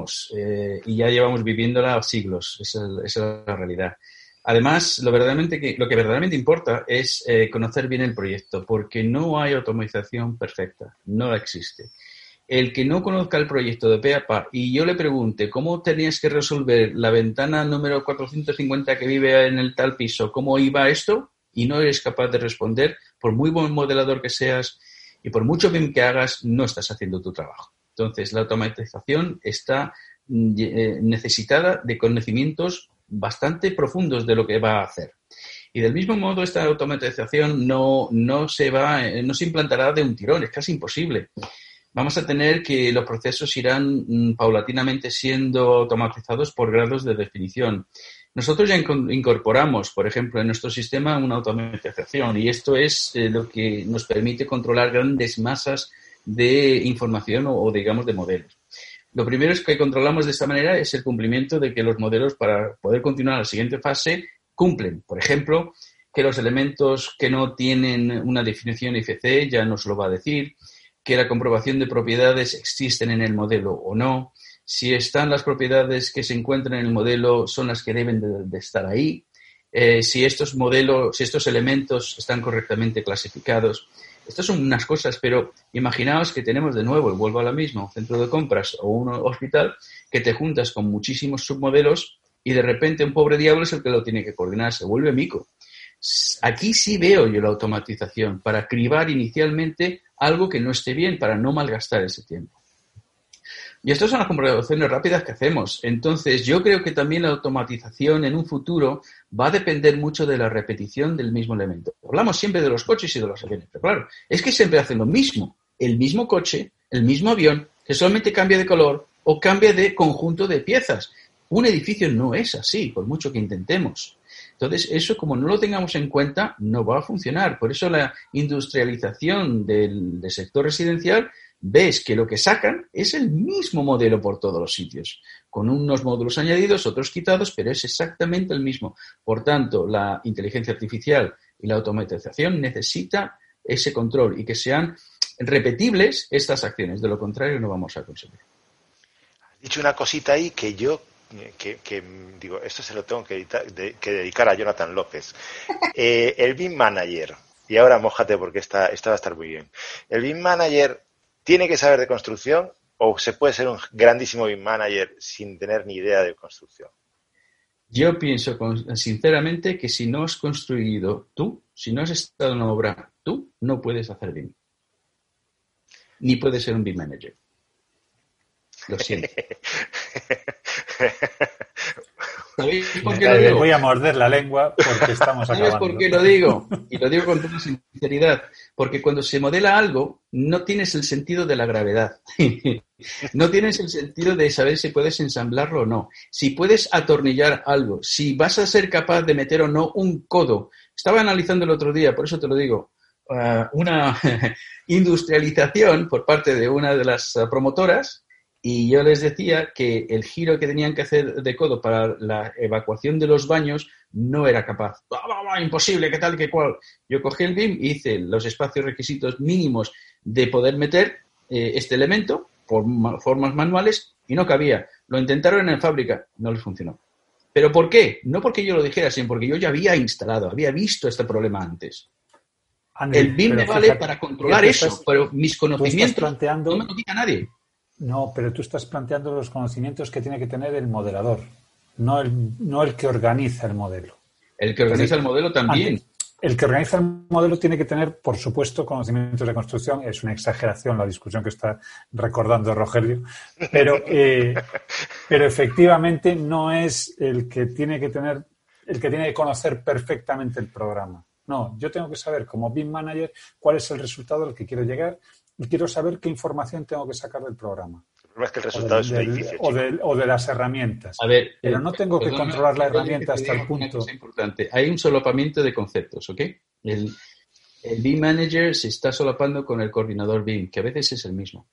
y ya llevamos viviéndola siglos. Esa es la realidad. Además, lo que verdaderamente importa es conocer bien el proyecto, porque no hay automatización perfecta, no la existe. El que no conozca el proyecto de pe a pa y yo le pregunte cómo tenías que resolver la ventana número 450 que vive en el tal piso, cómo iba esto, y no eres capaz de responder, por muy buen modelador que seas y por mucho bien que hagas, no estás haciendo tu trabajo. Entonces, la automatización está necesitada de conocimientos bastante profundos de lo que va a hacer. Y del mismo modo, esta automatización no se implantará de un tirón, es casi imposible. Vamos a tener que los procesos irán paulatinamente siendo automatizados por grados de definición. Nosotros ya incorporamos, por ejemplo, en nuestro sistema una automatización, y esto es lo que nos permite controlar grandes masas de información o digamos, de modelos. Lo primero es que controlamos de esta manera es el cumplimiento de que los modelos, para poder continuar a la siguiente fase, cumplen. Por ejemplo, que los elementos que no tienen una definición IFC ya nos lo va a decir, que la comprobación de propiedades existen en el modelo o no, si están las propiedades que se encuentran en el modelo son las que deben de estar ahí, si estos elementos están correctamente clasificados. Estas son unas cosas, pero imaginaos que tenemos de nuevo, y vuelvo a la misma, un centro de compras o un hospital, que te juntas con muchísimos submodelos y de repente un pobre diablo es el que lo tiene que coordinar, se vuelve mico. Aquí sí veo yo la automatización para cribar inicialmente algo que no esté bien, para no malgastar ese tiempo. Y estas son las comprobaciones rápidas que hacemos. Entonces, yo creo que también la automatización en un futuro va a depender mucho de la repetición del mismo elemento. Hablamos siempre de los coches y de los aviones, pero claro, es que siempre hacen lo mismo. El mismo coche, el mismo avión, que solamente cambia de color o cambia de conjunto de piezas. Un edificio no es así, por mucho que intentemos. Entonces, eso como no lo tengamos en cuenta, no va a funcionar. Por eso la industrialización del sector residencial, ves que lo que sacan es el mismo modelo por todos los sitios, con unos módulos añadidos, otros quitados, pero es exactamente el mismo. Por tanto, la inteligencia artificial y la automatización necesita ese control y que sean repetibles estas acciones. De lo contrario, no vamos a conseguir. Has dicho una cosita ahí que yo digo, esto se lo tengo que dedicar a Jonathan López. El BIM Manager, y ahora mójate porque esta va a estar muy bien. El BIM Manager ¿tiene que saber de construcción o se puede ser un grandísimo BIM Manager sin tener ni idea de construcción? Yo pienso sinceramente que si no has construido tú, si no has estado en una obra tú, no puedes hacer BIM. Ni puedes ser un BIM Manager. Lo siento. ¿Sabéis por qué lo digo? Voy a morder la lengua porque estamos acabando. ¿Sabes por qué lo digo? Y lo digo con toda sinceridad. Porque cuando se modela algo, no tienes el sentido de la gravedad. No tienes el sentido de saber si puedes ensamblarlo o no. Si puedes atornillar algo. Si vas a ser capaz de meter o no un codo. Estaba analizando el otro día, por eso te lo digo, una industrialización por parte de una de las promotoras. Y yo les decía que el giro que tenían que hacer de codo para la evacuación de los baños no era capaz. Imposible, qué tal, qué cual. Yo cogí el BIM, hice los espacios requisitos mínimos de poder meter este elemento por formas manuales y no cabía. Lo intentaron en fábrica, no les funcionó. ¿Pero por qué? No porque yo lo dijera, sino porque yo ya había instalado, había visto este problema antes. Andy, el BIM me vale para controlar eso, pero mis conocimientos no me lo quita nadie. No, pero tú estás planteando los conocimientos que tiene que tener el modelador, no el que organiza el modelo. El que organiza el modelo también. El que organiza el modelo tiene que tener, por supuesto, conocimientos de construcción. Es una exageración la discusión que está recordando Rogelio, pero efectivamente no es el que tiene que conocer perfectamente el programa. No, yo tengo que saber como BIM Manager cuál es el resultado al que quiero llegar y quiero saber qué información tengo que sacar del programa. El problema es que el resultado es un edificio. O de las herramientas. A ver, pero no tengo que controlar la herramienta hasta el punto. Es importante. Hay un solapamiento de conceptos, ¿ok? El BIM Manager se está solapando con el coordinador BIM, que a veces es el mismo.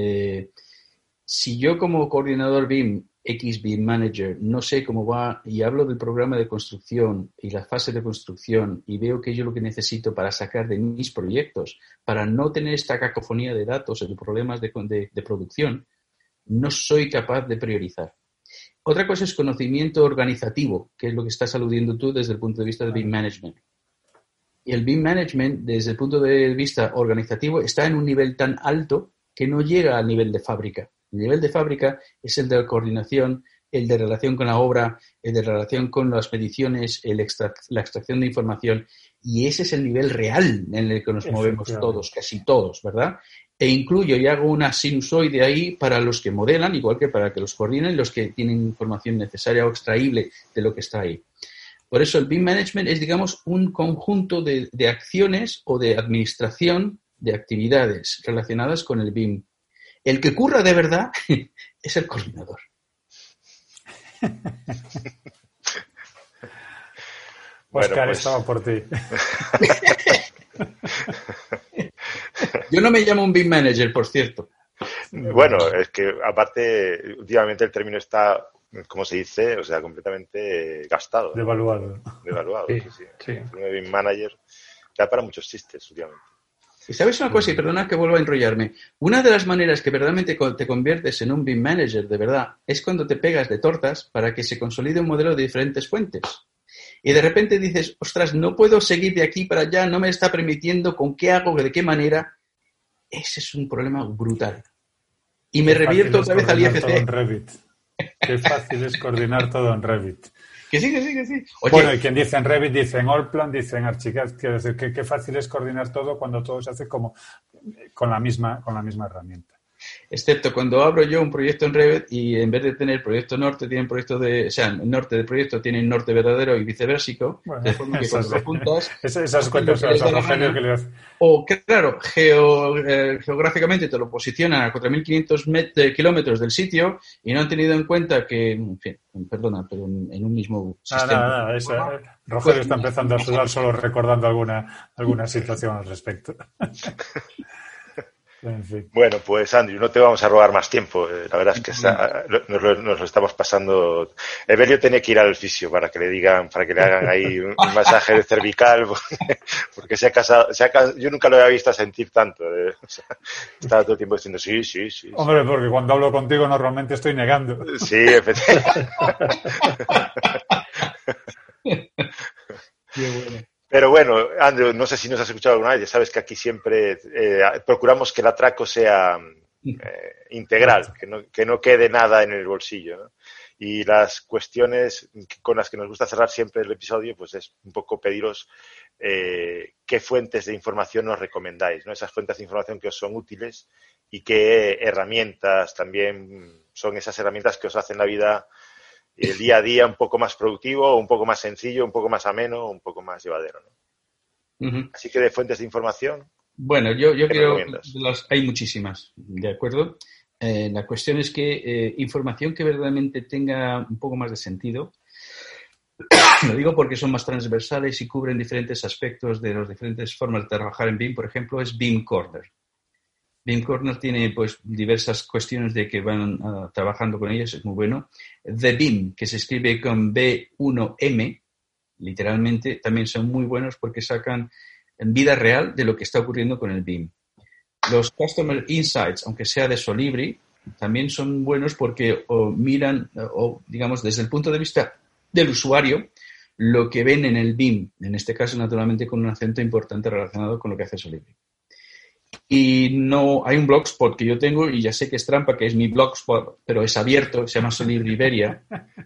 Si yo como coordinador BIM, BIM Manager, no sé cómo va y hablo del programa de construcción y la fase de construcción y veo que yo lo que necesito para sacar de mis proyectos, para no tener esta cacofonía de datos o de problemas de producción, no soy capaz de priorizar. Otra cosa es conocimiento organizativo, que es lo que estás aludiendo tú desde el punto de vista del BIM Management. Y el BIM Management, desde el punto de vista organizativo, está en un nivel tan alto que no llega al nivel de fábrica. El nivel de fábrica es el de la coordinación, el de relación con la obra, el de relación con las mediciones, la extracción de información, y ese es el nivel real en el que nos movemos todos, casi todos, ¿verdad? E incluyo y hago una sinusoide ahí para los que modelan, igual que para que los coordinen, los que tienen información necesaria o extraíble de lo que está ahí. Por eso el BIM Management es, digamos, un conjunto de acciones o de administración de actividades relacionadas con el BIM. El que curra de verdad es el coordinador. Oscar, estaba por ti. Yo no me llamo un BIM Manager, por cierto. Bueno, es que aparte, últimamente el término está, como se dice, o sea, completamente gastado. Devaluado. Sí. El BIM Manager da para muchos chistes últimamente. Y sabes una cosa, y perdona que vuelva a enrollarme, una de las maneras que verdaderamente te conviertes en un BIM Manager de verdad es cuando te pegas de tortas para que se consolide un modelo de diferentes fuentes. Y de repente dices, ostras, no puedo seguir de aquí para allá, no me está permitiendo, ¿con qué hago, de qué manera? Ese es un problema brutal. Y me revierto otra vez al IFC. Qué fácil es coordinar todo en Revit. Que sí. Oye, bueno, y quien dice en Revit, dice en Allplan, dice en Archicad. Quiero decir que qué fácil es coordinar todo cuando todo se hace como con la misma herramienta. Excepto cuando abro yo un proyecto en Revit y en vez de tener proyecto norte, tienen proyecto el norte del proyecto tienen norte verdadero y viceversico, bueno, de forma que cuando lo juntas... Esas cuentas son los Rogelio que le hace. O, claro, geográficamente te lo posicionan a 4.500 kilómetros del sitio y no han tenido en cuenta que, en fin, perdona, pero en un mismo sistema... Rogelio está empezando a sudar solo recordando alguna situación al respecto. En fin. Bueno, pues Andrew, no te vamos a robar más tiempo. La verdad es que nos lo estamos pasando. Evelio tiene que ir al fisio para que le hagan ahí un masaje de cervical, porque se ha casado, yo nunca lo había visto sentir tanto. Estaba todo el tiempo diciendo sí. Hombre, porque cuando hablo contigo normalmente estoy negando. Sí, efectivamente. Qué bueno. Pero bueno, Andrew, no sé si nos has escuchado alguna vez, ya sabes que aquí siempre procuramos que el atraco sea integral, que no quede nada en el bolsillo, ¿no? Y las cuestiones con las que nos gusta cerrar siempre el episodio, pues es un poco pediros qué fuentes de información nos recomendáis, ¿no? Esas fuentes de información que os son útiles y qué herramientas también son esas herramientas que os hacen la vida el día a día un poco más productivo, un poco más sencillo, un poco más ameno, un poco más llevadero, ¿no? Uh-huh. Así que de fuentes de información. Bueno, yo creo que hay muchísimas, ¿de acuerdo? La cuestión es que información que verdaderamente tenga un poco más de sentido, lo digo porque son más transversales y cubren diferentes aspectos de las diferentes formas de trabajar en BIM, por ejemplo, es BIM Corner. BIM Corner tiene pues diversas cuestiones de que van trabajando con ellas, es muy bueno. The BIM, que se escribe con B1M, literalmente, también son muy buenos porque sacan en vida real de lo que está ocurriendo con el BIM. Los Customer Insights, aunque sea de Solibri, también son buenos porque miran, digamos, desde el punto de vista del usuario, lo que ven en el BIM, en este caso, naturalmente, con un acento importante relacionado con lo que hace Solibri. Y no hay un blogspot que yo tengo y ya sé que es trampa, que es mi blogspot, pero es abierto, se llama Solibri Iberia.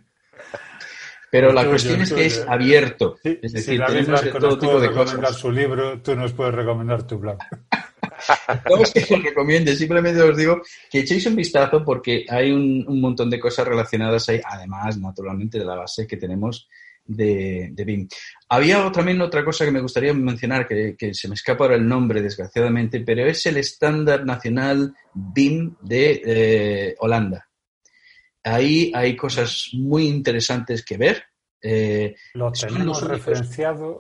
Pero la cuestión es que es abierto. Sí, es decir, si tenemos de todo tipo de cosas. Su libro, tú nos puedes recomendar tu blog. No es que lo recomiende, simplemente os digo que echéis un vistazo porque hay un montón de cosas relacionadas ahí, además, naturalmente, de la base que tenemos de BIM. Había también otra cosa que me gustaría mencionar, que se me escapa ahora el nombre, desgraciadamente, pero es el estándar nacional BIM de Holanda. Ahí hay cosas muy interesantes que ver. Lo tenemos referenciado,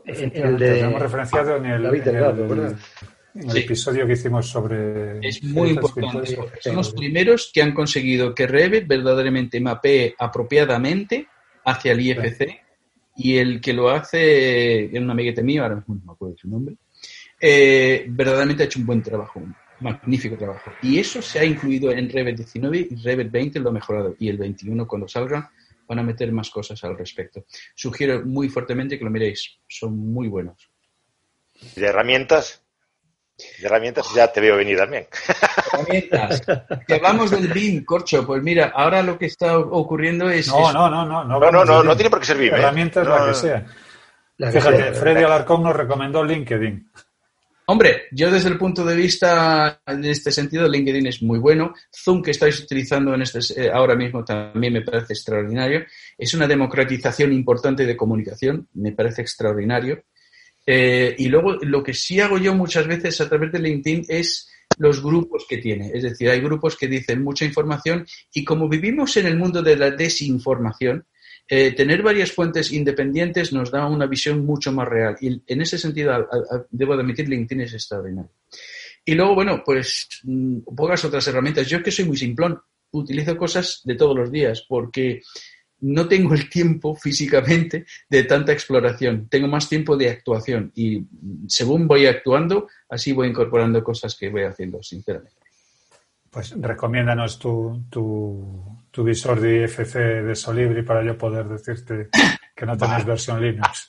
en el episodio que hicimos sobre... Es muy importante. Son los primeros que han conseguido que Revit verdaderamente mapee apropiadamente hacia el IFC. Sí. Y el que lo hace, es un amiguete mío, ahora mismo no me acuerdo de su nombre, verdaderamente ha hecho un buen trabajo, un magnífico trabajo. Y eso se ha incluido en Revit 19 y Revit 20 lo ha mejorado. Y el 21, cuando salga, van a meter más cosas al respecto. Sugiero muy fuertemente que lo miréis, son muy buenos. ¿De herramientas? De herramientas ya te veo venir también. Herramientas. Que hablamos del BIM, Corcho. Pues mira, ahora lo que está ocurriendo es... No tiene por qué ser BIM. Herramientas la que sea. Fíjate, Freddy Alarcón nos recomendó LinkedIn. Hombre, yo desde el punto de vista, en este sentido, LinkedIn es muy bueno. Zoom, que estáis utilizando ahora mismo, también me parece extraordinario. Es una democratización importante de comunicación, me parece extraordinario. Y luego lo que sí hago yo muchas veces a través de LinkedIn es los grupos que tiene. Es decir, hay grupos que dicen mucha información y como vivimos en el mundo de la desinformación, tener varias fuentes independientes nos da una visión mucho más real. Y en ese sentido, debo de admitir, LinkedIn es extraordinario. Y luego, bueno, pues pocas otras herramientas. Yo es que soy muy simplón. Utilizo cosas de todos los días porque... no tengo el tiempo físicamente de tanta exploración, tengo más tiempo de actuación y según voy actuando, así voy incorporando cosas que voy haciendo, sinceramente. Pues recomiéndanos tu visor de IFC de Solibri para yo poder decirte que no tenéis versión Linux.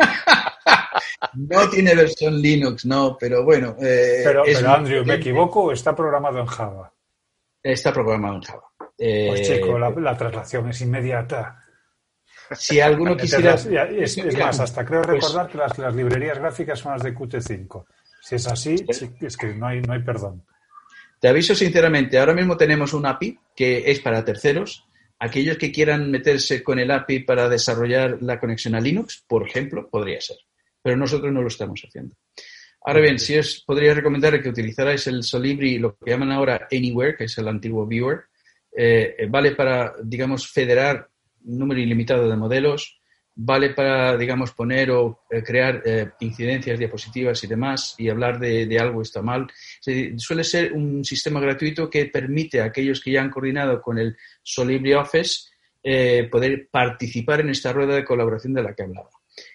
No tiene versión Linux, no, pero bueno. Pero Andrew, ¿me equivoco o está programado en Java? Está programado en Java. Pues chico, la traslación es inmediata. Si alguno quisiera... Es más, hasta creo recordar que las librerías gráficas son las de Qt5. Si es así, es que no hay perdón. Te aviso sinceramente, ahora mismo tenemos un API que es para terceros. Aquellos que quieran meterse con el API para desarrollar la conexión a Linux, por ejemplo, podría ser. Pero nosotros no lo estamos haciendo. Ahora bien, si os podría recomendar que utilizarais el Solibri, lo que llaman ahora Anywhere, que es el antiguo Viewer. Vale para, digamos, federar un número ilimitado de modelos, vale para, digamos, poner o crear incidencias, diapositivas y demás, y hablar de algo está mal. Suele ser un sistema gratuito que permite a aquellos que ya han coordinado con el Solibri Office poder participar en esta rueda de colaboración de la que hablaba.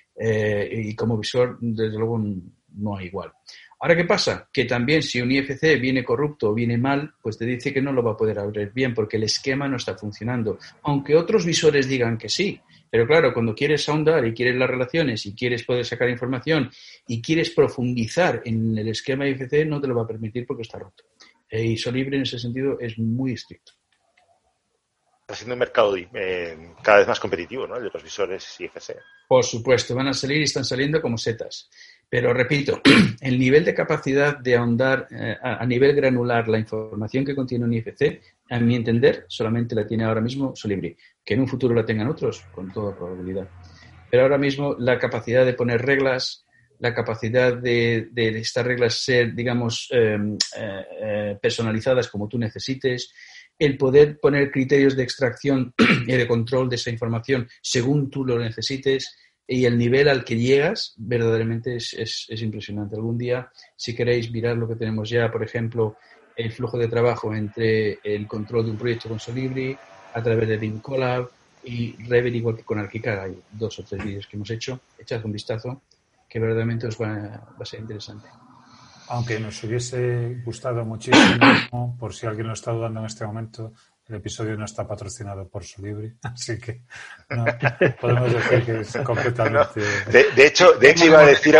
Y como visor, desde luego, no hay igual. Ahora, ¿qué pasa? Que también si un IFC viene corrupto o viene mal, pues te dice que no lo va a poder abrir bien porque el esquema no está funcionando. Aunque otros visores digan que sí. Pero claro, cuando quieres ahondar y quieres las relaciones y quieres poder sacar información y quieres profundizar en el esquema IFC, no te lo va a permitir porque está roto. Y Solibri en ese sentido es muy estricto. Está siendo un mercado cada vez más competitivo, ¿no? El de los visores IFC. Por supuesto, van a salir y están saliendo como setas. Pero repito, el nivel de capacidad de ahondar a nivel granular la información que contiene un IFC, a mi entender, solamente la tiene ahora mismo Solibri. Que en un futuro la tengan otros, con toda probabilidad. Pero ahora mismo la capacidad de poner reglas, la capacidad de estas reglas ser, digamos, personalizadas como tú necesites, el poder poner criterios de extracción y de control de esa información según tú lo necesites, y el nivel al que llegas verdaderamente es impresionante. Algún día, si queréis mirar lo que tenemos ya, por ejemplo, el flujo de trabajo entre el control de un proyecto con Solibri a través de BIM Collab y Revit, igual que con Archicad, hay 2 o 3 vídeos que hemos hecho. Echad un vistazo, que verdaderamente os va a ser interesante. Aunque nos hubiese gustado muchísimo, por si alguien lo está dudando en este momento, el episodio no está patrocinado por Solibri, así que no podemos decir que es completamente... No. De hecho iba a decir...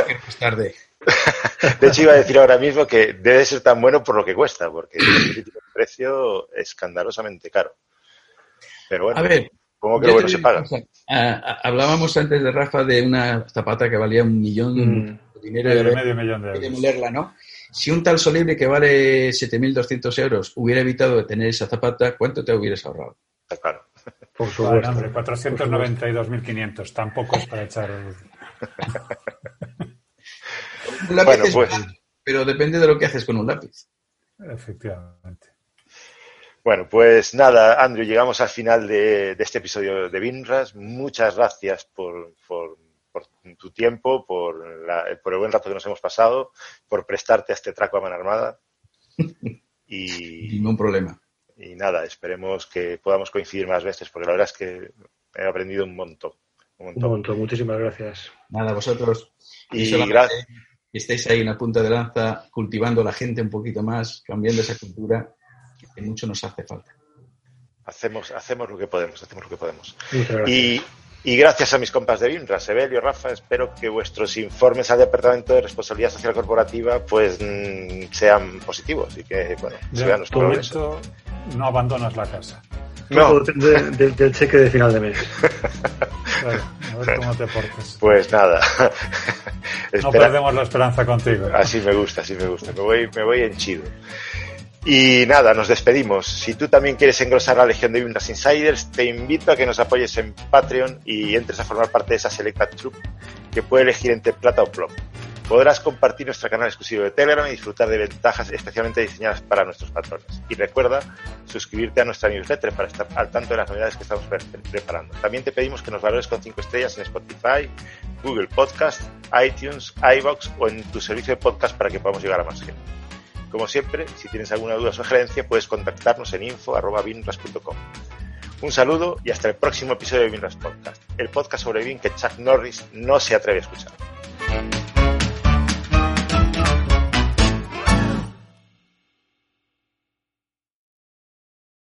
De hecho, iba a decir ahora mismo que debe ser tan bueno por lo que cuesta, porque el precio es escandalosamente caro. Pero bueno, a ver, ¿cómo que lo bueno se paga? Hablábamos antes de Rafa de una zapata que valía $1 millón de dinero. Medio millón de euros. De demolerla, ¿no? Si un tal Solibri que vale 7.200 euros hubiera evitado de tener esa zapata, ¿cuánto te hubieras ahorrado? Claro. Por supuesto. Hombre, 492.500. Tampoco es para echar... Un lápiz bueno, pues... pero depende de lo que haces con un lápiz. Efectivamente. Bueno, pues nada, Andrew, llegamos al final de este episodio de BIMRAS. Muchas gracias por tu tiempo, por el buen rato que nos hemos pasado, por prestarte a este traco a mano armada. Ningún problema. Y nada, esperemos que podamos coincidir más veces, porque la verdad es que he aprendido un montón. Muchísimas gracias. Nada, vosotros. Y gracias. Que estéis ahí en la punta de lanza, cultivando a la gente un poquito más, cambiando esa cultura, que mucho nos hace falta. Hacemos lo que podemos, Muchas gracias. Y gracias a mis compas de BIMRAS, Evelio, Rafa, espero que vuestros informes al Departamento de Responsabilidad Social Corporativa pues sean positivos y que, bueno, se vean los progresos. No abandonas la casa. Todo depende del cheque de final de mes. Claro, a ver cómo te portes. Pues nada. No perdemos la esperanza contigo. Así me gusta. Me voy henchido. Y nada, nos despedimos. Si tú también quieres engrosar la legión de BIMRAS Insiders, te invito a que nos apoyes en Patreon y entres a formar parte de esa selecta troupe que puede elegir entre plata o plomo. Podrás compartir nuestro canal exclusivo de Telegram y disfrutar de ventajas especialmente diseñadas para nuestros patrones. Y recuerda suscribirte a nuestra newsletter para estar al tanto de las novedades que estamos preparando. También te pedimos que nos valores con 5 estrellas en Spotify, Google Podcast, iTunes, iVoox o en tu servicio de podcast para que podamos llegar a más gente. Como siempre, si tienes alguna duda o sugerencia, puedes contactarnos en info@bimras.com. Un saludo y hasta el próximo episodio de BIMRAS Podcast, el podcast sobre BIM que Chuck Norris no se atreve a escuchar.